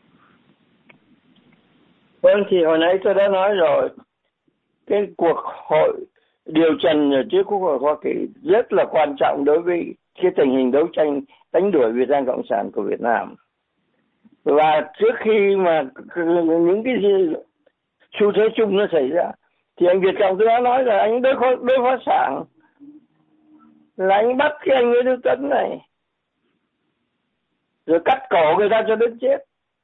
Vâng, thì hồi nãy tôi đã nói rồi, cái cuộc hội điều trần ở trước Quốc hội Hoa Kỳ rất là quan trọng đối với cái tình hình đấu tranh đánh đuổi Việt Nam Cộng sản của Việt Nam. Và trước khi mà những cái gì xu thế chung nó xảy ra, thì anh Việt Cộng tôi đã nói là anh đối phó, đối phó sảng là anh bắt cái anh Nguyễn Hữu Tấn này rồi cắt cổ người ta cho đến chết.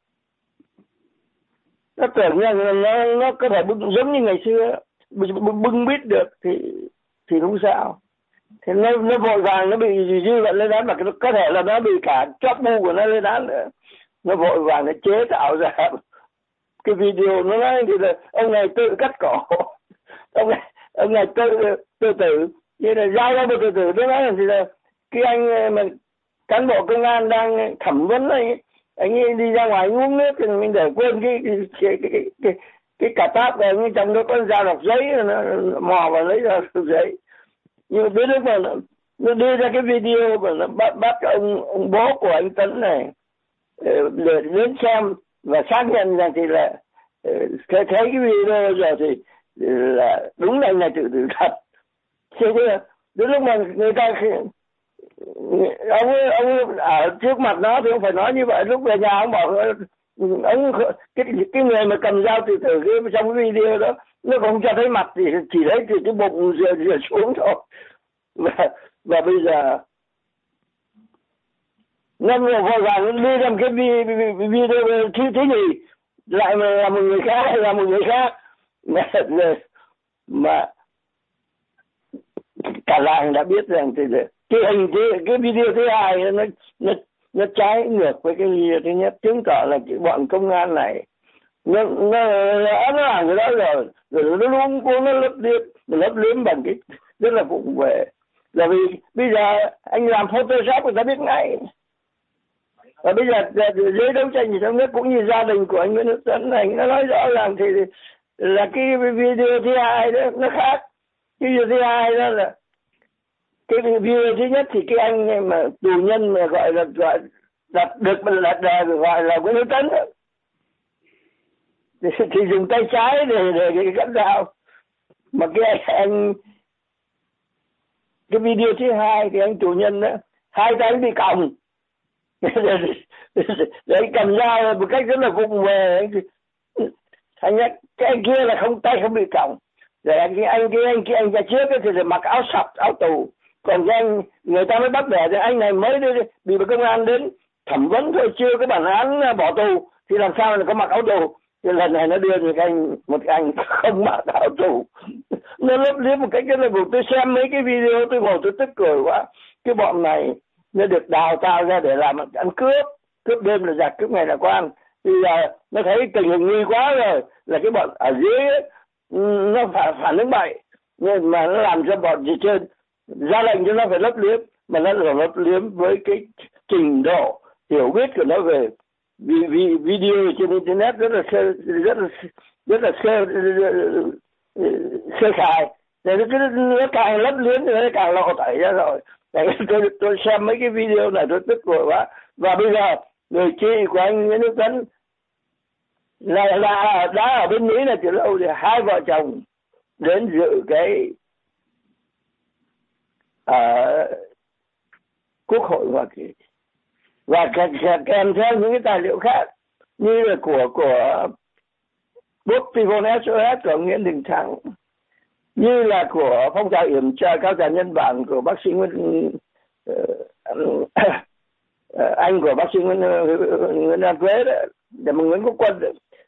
Nó tưởng rằng là nó, nó có thể bưng, giống như ngày xưa bưng, bưng bít được thì thì không sao. Thì nó, nó vội vàng nó bị dư luận lên án, mà có thể là nó bị cả chóp bu của nó lên án nữa. Nó vội vàng nó chế tạo ra cái video nó nói thì là ông này tự cắt cổ, ông này ông này tự tự tử, như là giao ra một tự tử. Nó nói là thì là cái anh mà cán bộ công an đang thẩm vấn này, anh ấy đi ra ngoài uống nước thì mình để quên cái cái cái cái cái, cái cà táp này, nhưng trong đó có dao đọc giấy, nó mò vào lấy ra đọc giấy. Nhưng mà đến lúc mà nó, nó đưa ra cái video mà nó bắt bắt ông ông bố của anh Tấn này để đến xem và xác nhận rằng thì là thấy cái video rồi thì là đúng là anh này tự tử thật. Thế chứ đến lúc mà người ta ông ông ở trước mặt nó thì không phải nói như vậy. Lúc về nhà ông bảo ông cái cái người mà cầm dao tự tử cái trong cái video đó nó không cho thấy mặt, thì chỉ thấy thì cái bụng rửa rửa xuống thôi. Và và bây giờ nó vội vàng đưa ra một cái video thứ thứ nhì lại mà là một người khác, là một người khác mà mà cả làng đã biết rằng thì cái hình cái, cái video thứ hai nó nó nó trái ngược với cái video thứ nhất, chứng tỏ là cái bọn công an này nó nó nó làm cái đó rồi rồi nó luôn cố nó lấp liếm lấp liếm bằng cái rất là vụng về. Là vì bây giờ anh làm Photoshop người ta biết ngay. Và bây giờ giới đấu tranh thì trong nước cũng như gia đình của anh Nguyễn Hữu Tấn này, nó nói rõ ràng thì là cái video thứ hai đó nó khác. Cái video thứ hai đó là cái video thứ nhất thì cái anh mà tù nhân mà gọi là gọi đặt được là, là gọi là Nguyễn Hữu Tấn đó. Thì, thì dùng tay trái để để cái cắt dao, mà cái anh cái video thứ hai thì anh tù nhân đó hai tay bị còng để anh cầm dao một cách rất là vụng về. Anh nhắc cái anh kia là không tay không bị còng, rồi anh kia anh kia anh kia anh ra trước thì là mặc áo sọc áo tù, còn cái anh người ta mới bắt để thì anh này mới đi, bị công an đến thẩm vấn thôi, chưa có bản án bỏ tù thì làm sao là có mặc áo tù. Thì lần này nó đưa thì anh một anh không mặc áo tù nó lấp liếm một cách rất là buồn. Tôi xem mấy cái video tôi ngồi tôi tức cười quá. Cái bọn này nó được đào tạo ra để làm ăn cướp, cướp đêm là giặc, cướp ngày là quan. Bây giờ nó thấy tình hình nguy quá rồi, là cái bọn ở dưới ấy, nó phản, phản ứng bậy, nhưng mà nó làm cho bọn gì trên ra lệnh cho nó phải lấp liếm, mà nó là lấp liếm với cái trình độ hiểu biết của nó về vì, vì video trên internet rất là sơ, rất là rất là sơ sơ khai, để nó cứ nó càng lấp liếm thì nó càng lộ tẩy ra rồi. Để tôi tôi xem mấy cái video này tôi tức cười quá. Và bây giờ người chị của anh Nguyễn Hữu Tấn là, là đã ở bên Mỹ là từ lâu, thì hai vợ chồng đến dự cái uh, Quốc hội Hoa Kỳ, và kèm theo những cái tài liệu khác như là của của Book People ét o ét của Nguyễn Đình Thắng, như là của phong trào yểm trợ cao cả nhân bản của bác sĩ Nguyễn uh, anh của bác sĩ Nguyễn Nguyễn Đan Quế đó, để mà Nguyễn Quốc Quân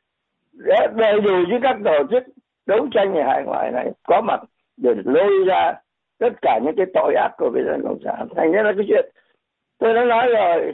đầy đủ với các tổ chức đấu tranh ở hải ngoại này có mặt để lôi ra tất cả những cái tội ác của Việt Nam Cộng sản. Thành ra là cái chuyện tôi đã nói rồi,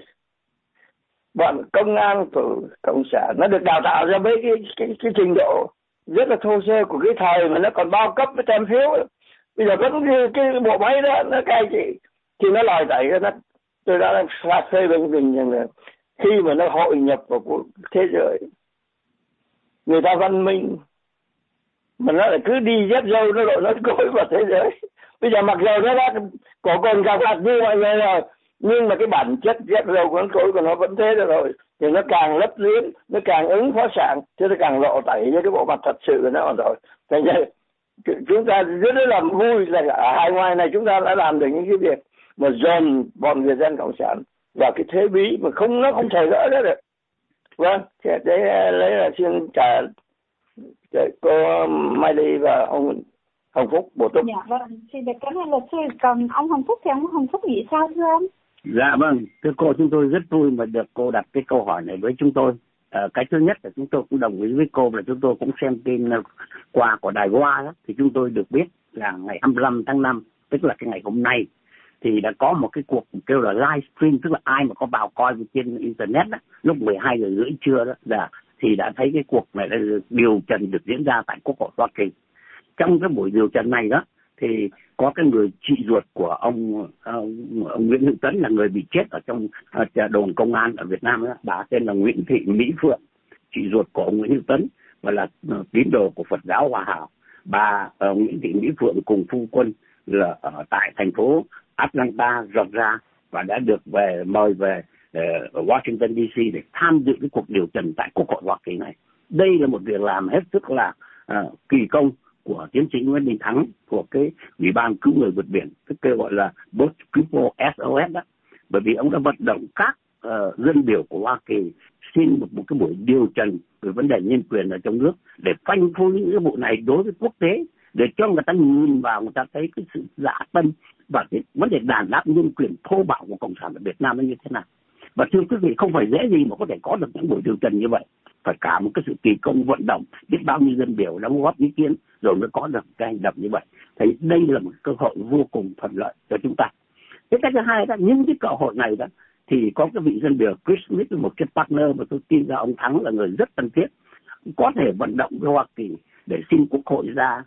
bọn công an của Cộng sản nó được đào tạo ra với cái, cái, cái trình độ rất là thô sơ của cái thời mà nó còn bao cấp với tem phiếu. Bây giờ vẫn cái, cái bộ máy đó nó cai trị thì nó lòi tẩy ra. Nó tôi đã phạt phê bình bình rằng là khi mà nó hội nhập vào thế giới, người ta văn minh mà nó lại cứ đi dép dâu nó đội nó cối vào thế giới. Bây giờ mặc dầu nó đã cổ cồn cà phạt như mọi người rồi, nhưng mà cái bản chất dép dâu của nó cối của nó vẫn thế rồi, thì nó càng lấp liếm, nó càng ứng phó sảng, chứ nó càng lộ tẩy với cái bộ mặt thật sự của nó rồi. Thành ra chúng ta rất là vui là ở hải ngoại này chúng ta đã làm được những cái việc mà dồn bọn người dân Cộng sản vào cái thế bí mà không nó không thể gỡ ra được. Vâng, thế đấy lấy là xin trả cô Mai Ly và ông Hồng Phúc bổ túc. Dạ vâng, xin được cảm ơn luật sư. Còn ông Hồng Phúc thì ông Hồng Phúc nghĩ sao thưa ông? Dạ vâng, thưa cô, chúng tôi rất vui mà được cô đặt cái câu hỏi này với chúng tôi. À, cái thứ nhất là chúng tôi cũng đồng ý với cô là chúng tôi cũng xem tin qua của Đài Hoa đó, thì chúng tôi được biết là ngày hai mươi lăm tháng năm, tức là cái ngày hôm nay, thì đã có một cái cuộc kêu là livestream, tức là ai mà có vào coi trên internet đó, lúc mười hai giờ rưỡi trưa đó là thì đã thấy cái cuộc này đã được điều trần được diễn ra tại Quốc hội Hoa Kỳ. Trong cái buổi điều trần này đó thì có cái người chị ruột của ông, uh, ông Nguyễn Hữu Tấn là người bị chết ở trong uh, đồn công an ở Việt Nam đó. Bà tên là Nguyễn Thị Mỹ Phượng, chị ruột của ông Nguyễn Hữu Tấn và là uh, tín đồ của Phật giáo Hòa Hảo. Bà uh, Nguyễn Thị Mỹ Phượng cùng phu quân là ở tại thành phố Atlanta, Georgia, và đã được về mời về uh, Washington đê xê để tham dự cái cuộc điều trần tại Quốc hội Hoa Kỳ này. Đây là một việc làm hết sức là uh, kỳ công của tiến sĩ Nguyễn Đình Thắng thuộc cái Ủy ban cứu người vượt biển, cái kêu gọi là Boat People ét o ét đó, bởi vì ông đã vận động các uh, dân biểu của Hoa Kỳ xin một, một cái buổi điều trần về vấn đề nhân quyền ở trong nước để phanh phui những cái vụ này đối với quốc tế, để cho người ta nhìn vào, người ta thấy cái sự dạ tâm và cái vấn đề đàn áp nhân quyền thô bạo của Cộng sản ở Việt Nam nó như thế nào. Và thưa quý vị, không phải dễ gì mà có thể có được những buổi điều trần như vậy, phải cả một cái sự kỳ công vận động, biết bao nhiêu dân biểu đóng góp ý kiến rồi mới có được cái hành động như vậy. Thì đây là một cơ hội vô cùng thuận lợi cho chúng ta. Cái cách thứ hai đó, những cái cơ hội này đó thì có cái vị dân biểu Chris Smith, một cái partner mà tôi tin ra ông Thắng là người rất thân thiết, có thể vận động với Hoa Kỳ để xin Quốc hội ra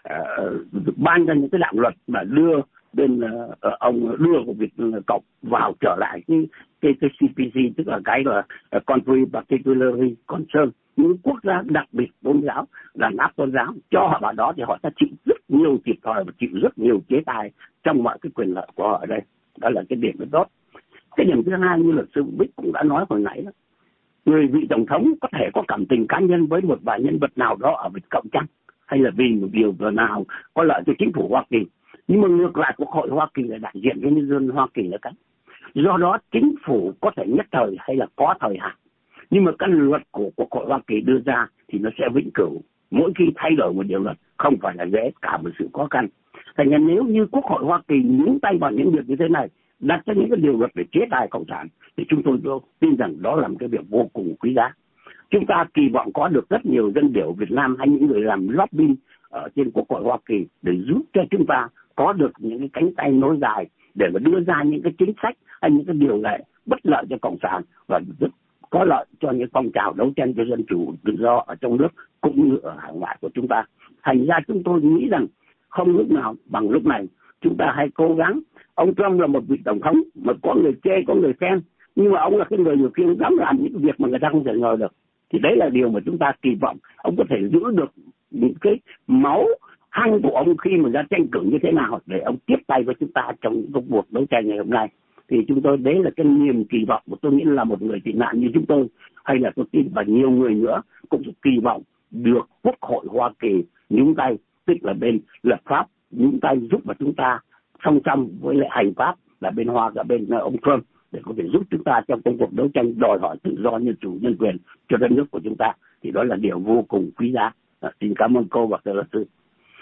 uh, ban ra những cái đạo luật mà đưa bên uh, ông đưa của Việt Cộng vào trở lại cái cái, cái xê pê xê, tức là cái là uh, country particularly concerned, những quốc gia đặc biệt tôn giáo, đàn áp tôn giáo, cho họ vào đó thì họ sẽ chịu rất nhiều thiệt thòi và chịu rất nhiều chế tài trong mọi cái quyền lợi của họ ở đây. Đó là cái điểm rất tốt. Cái điểm thứ hai như luật sư Bích cũng đã nói hồi nãy đó, người vị tổng thống có thể có cảm tình cá nhân với một vài nhân vật nào đó ở Việt Cộng chăng, hay là vì một điều nào có lợi cho chính phủ Hoa Kỳ, nhưng mà ngược lại Quốc hội Hoa Kỳ là đại diện cho nhân dân Hoa Kỳ là cái. Do đó chính phủ có thể nhất thời hay là có thời hạn, nhưng mà các luật của Quốc hội Hoa Kỳ đưa ra thì nó sẽ vĩnh cửu. Mỗi khi thay đổi một điều luật không phải là dễ, cả một sự khó khăn. Thành ra nếu như Quốc hội Hoa Kỳ nhúng tay vào những việc như thế này, đặt ra những cái điều luật để chế tài Cộng sản, thì chúng tôi tin rằng đó là một cái việc vô cùng quý giá. Chúng ta kỳ vọng có được rất nhiều dân biểu Việt Nam hay những người làm lobby ở trên Quốc hội Hoa Kỳ để giúp cho chúng ta có được những cái cánh tay nối dài để mà đưa ra những cái chính sách hay những cái điều lệ bất lợi cho cộng sản và rất có lợi cho những phong trào đấu tranh cho dân chủ tự do ở trong nước cũng như ở hải ngoại của chúng ta. Thành ra chúng tôi nghĩ rằng không lúc nào bằng lúc này, chúng ta hãy cố gắng. Ông Trump là một vị tổng thống mà có người chê có người khen, nhưng mà ông là cái người nhiều khi dám làm những việc mà người ta không thể ngờ được. Thì đấy là điều mà chúng ta kỳ vọng ông có thể giữ được những cái máu hăng của ông khi mà ra tranh cử như thế nào để ông tiếp tay với chúng ta trong công cuộc đấu tranh ngày hôm nay. Thì chúng tôi đấy là cái niềm kỳ vọng của tôi nghĩ là một người tị nạn như chúng tôi, hay là tôi tin và nhiều người nữa cũng kỳ vọng được Quốc hội Hoa Kỳ nhúng tay, tức là bên lập pháp nhúng tay giúp mà chúng ta song song với lại hành pháp là bên Hoa và bên ông Trump để có thể giúp chúng ta trong công cuộc đấu tranh đòi hỏi tự do, nhân chủ, nhân quyền cho đất nước của chúng ta. Thì đó là điều vô cùng quý giá. À, xin cảm ơn cô và thưa luật sư.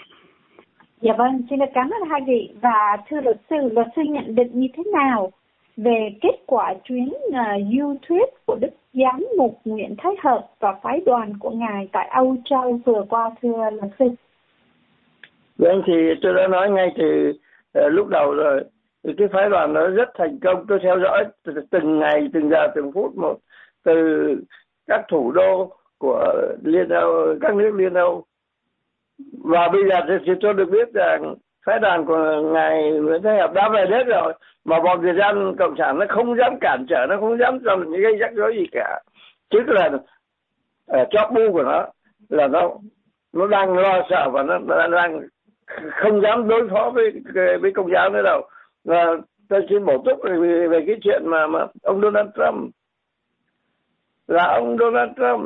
Dạ vâng, xin được cảm ơn hai vị. Và thưa luật sư, luật sư nhận định như thế nào về kết quả chuyến uh, du thuyết của Đức Giám mục Nguyễn Thái Hợp và phái đoàn của Ngài tại Âu Châu vừa qua, thưa luật sư? Vâng, thì tôi đã nói ngay từ uh, lúc đầu rồi. Thì cái phái đoàn nó rất thành công. Tôi theo dõi từng ngày, từng giờ, từng phút một, từ các thủ đô của Liên Âu, các nước Liên Âu. Và bây giờ thì tôi được biết rằng phái đoàn của Ngài Nguyễn Thái Hợp đã về đất rồi, mà bọn người dân cộng sản nó không dám cản trở, nó không dám làm những gây rắc rối gì cả. Chứ là ở chóp bu của nó là nó nó đang lo sợ và nó, nó đang không dám đối phó với với công giáo nữa đâu. Và tôi xin bổ túc về, về cái chuyện mà mà ông Donald Trump là ông Donald Trump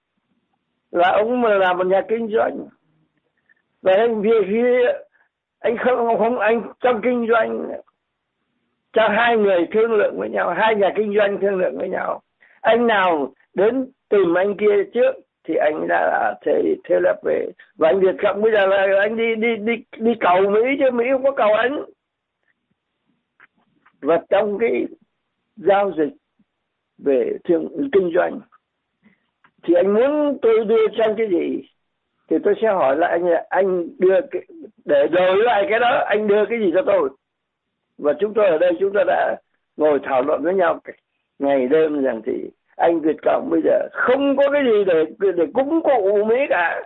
là ông mà làm một nhà kinh doanh. Và anh vì khi anh không không anh trong kinh doanh cho hai người thương lượng với nhau, hai nhà kinh doanh thương lượng với nhau, anh nào đến tìm anh kia trước thì anh đã thế thế là về. Và anh Việt Cộng bây giờ là anh đi đi đi đi cầu Mỹ chứ Mỹ không có cầu anh. Và trong cái giao dịch về thương kinh doanh thì anh muốn tôi đưa sang cái gì thì tôi sẽ hỏi lại anh là anh đưa cái, để đổi lại cái đó anh đưa cái gì cho tôi. Và chúng tôi ở đây chúng tôi đã ngồi thảo luận với nhau ngày đêm rằng thì anh Việt Cộng bây giờ không có cái gì để để cúng cụ Mỹ cả.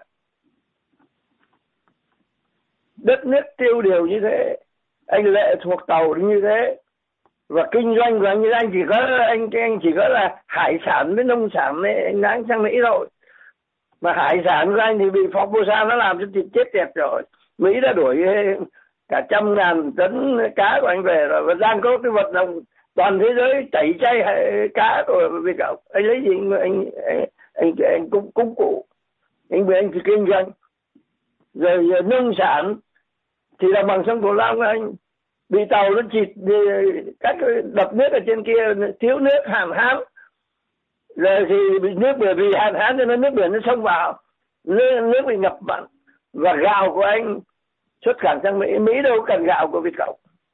Đất nước tiêu điều như thế, anh lệ thuộc tàu như thế, và kinh doanh của anh như anh chỉ có anh anh chỉ có là hải sản với nông sản này anh đáng sang Mỹ thôi. Mà hải sản của anh thì bị Formosa nó làm cho thịt chết tiệt rồi. Mỹ đã đuổi cả trăm ngàn tấn cá của anh về rồi, và đang có cái vận động toàn thế giới tẩy chay cá của Việt Cộng. Anh lấy gì anh anh anh, anh, anh cung cung cụ, anh bị anh thì kinh doanh. Rồi, rồi nông sản thì là bằng sông Cửu Long anh bị tàu nó chịt các đập nước ở trên kia thiếu nước hạn hán. Rồi thì bị nước bởi vì hạn hán cho nên nước biển nó xông vào, nước, nước bị ngập mặn. Và gạo của anh xuất khẩu sang Mỹ, Mỹ đâu cần gạo của Việt Cộng,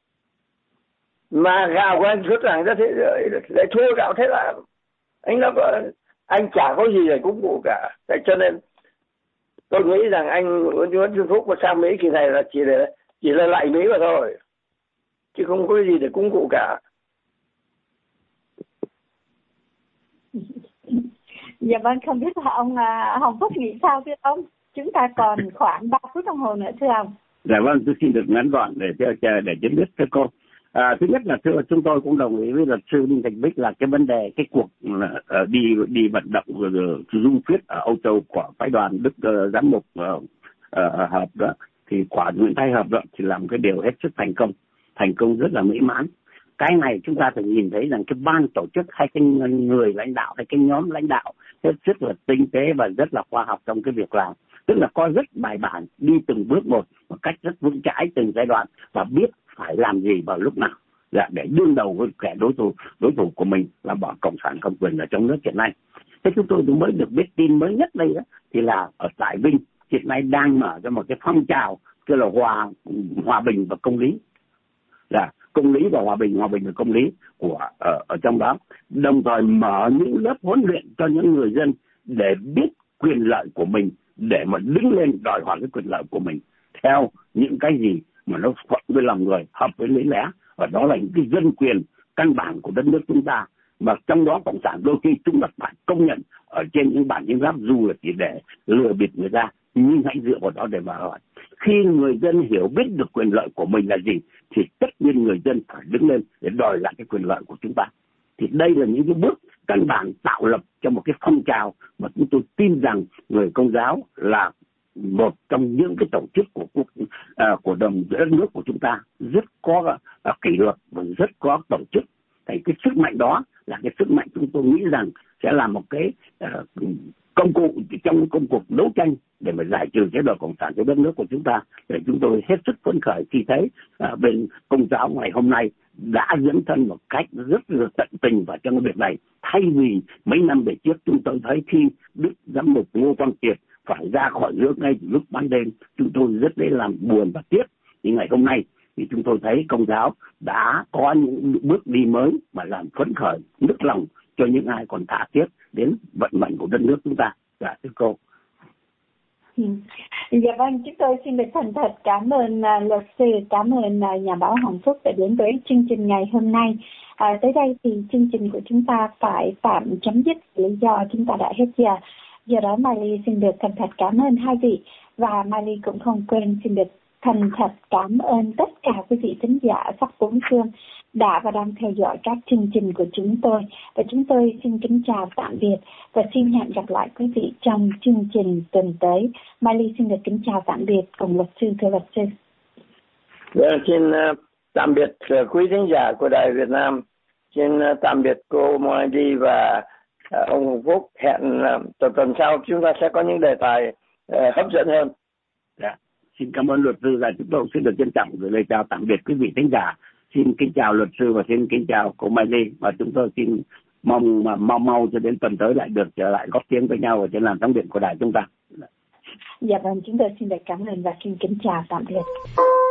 mà gạo của anh xuất khẩu ra thế giới lại thua gạo Thái Lan. Anh nó có anh chả có gì để cúng cụ cả. Thế cho nên tôi nghĩ rằng anh Nguyễn Xuân Phúc mà sang Mỹ kỳ này là chỉ để chỉ là lại Mỹ mà thôi, chứ không có gì để cúng cụ cả. Dạ vâng, không biết là ông Hồng Phúc nghĩ sao thưa ông? Chúng ta còn khoảng ba phút đồng hồ nữa thưa ông. Dạ vâng, tôi xin được ngắn gọn để cho để chính biết thưa cô. À, thứ nhất là thưa chúng tôi cũng đồng ý với luật sư Đinh Thành Bích là cái vấn đề cái cuộc uh, đi đi vận động uh, du thuyết ở Âu Châu của phái đoàn Đức uh, giám mục uh, uh, Hợp đó, thì quả Nguyễn Thái Hợp đó thì làm cái điều hết sức thành công, thành công rất là mỹ mãn. Cái này chúng ta phải nhìn thấy rằng cái ban tổ chức hay cái người lãnh đạo hay cái nhóm lãnh đạo hết sức là tinh tế và rất là khoa học trong cái việc làm, tức là coi rất bài bản, đi từng bước một một cách rất vững chãi từng giai đoạn và biết phải làm gì vào lúc nào dạ, để đương đầu với kẻ đối thủ đối thủ của mình là bọn cộng sản cầm quyền ở trong nước hiện nay. Thế chúng tôi mới được biết tin mới nhất đây đó, thì là ở tại Vinh hiện nay đang mở ra một cái phong trào tức là hòa hòa bình và công lý, là công lý và hòa bình, hòa bình và công lý của ở, ở trong đó, đồng thời mở những lớp huấn luyện cho những người dân để biết quyền lợi của mình để mà đứng lên đòi hỏi cái quyền lợi của mình theo những cái gì mà nó thuận với lòng người, hợp với lý lẽ, và đó là những cái dân quyền căn bản của đất nước chúng ta. Mà trong đó cộng sản đôi khi chúng ta phải công nhận ở trên những bản hiến pháp, dù là chỉ để lừa bịp người ta, nhưng hãy dựa vào đó để mà hỏi. Khi người dân hiểu biết được quyền lợi của mình là gì thì tất nhiên người dân phải đứng lên để đòi lại cái quyền lợi của chúng ta. Thì đây là những cái bước căn bản tạo lập cho một cái phong trào mà chúng tôi tin rằng người Công giáo là một trong những cái tổ chức của quốc à, của đồng đất nước của chúng ta rất có à, kỷ luật và rất có tổ chức. Thì cái sức mạnh đó là cái sức mạnh chúng tôi nghĩ rằng sẽ là một cái uh, công cụ trong công cuộc đấu tranh để mà giải trừ chế độ cộng sản cho đất nước của chúng ta. Để chúng tôi hết sức phấn khởi khi thấy uh, bên Công giáo ngày hôm nay đã dẫn thân một cách rất là tận tình vào trong cái việc này. Thay vì mấy năm về trước chúng tôi thấy khi Đức Giám mục Ngô Quang Kiệt phải ra khỏi nước ngay lúc ban đêm, chúng tôi rất lấy làm buồn và tiếc. Thì ngày hôm nay thì chúng tôi thấy Công giáo đã có những bước đi mới mà làm phấn khởi, nức lòng cho những ai còn thả tiếc đến vận mệnh của đất nước chúng ta. Dạ thưa cô. Ừ. Dạ vâng, chúng tôi xin được thành thật cảm ơn uh, luật sư, cảm ơn uh, nhà báo Hồng Phúc đã đến với chương trình ngày hôm nay. À, tới đây thì chương trình của chúng ta phải tạm chấm dứt lý do chúng ta đã hết giờ. Do đó Miley xin được thành thật cảm ơn hai vị, và Miley cũng không quên xin được thành thật cảm ơn tất cả quý vị thính giả sắc bốn phương đã và đang theo dõi các chương trình của chúng tôi. Và chúng tôi xin kính chào tạm biệt và xin hẹn gặp lại quý vị trong chương trình tuần tới. Miley xin được kính chào tạm biệt cùng luật sư, thưa luật sư. Well, xin uh, tạm biệt uh, quý thính giả của Đài Việt Nam. Xin uh, tạm biệt cô Miley và uh, ông Hồng Phúc. Hẹn uh, tuần sau chúng ta sẽ có những đề tài uh, hấp dẫn hơn. Yeah. Xin cảm ơn luật sư, và chúng tôi xin được trân trọng gửi lời chào tạm biệt quý vị thính giả. Xin kính chào luật sư và xin kính chào cô Mai Ly, và chúng tôi xin mong mà mau mau cho đến tuần tới lại được trở lại góp tiếng với nhau ở trên làn sóng điện của đài chúng ta. Dạ vâng, chúng tôi xin được cảm ơn và xin kính chào tạm biệt.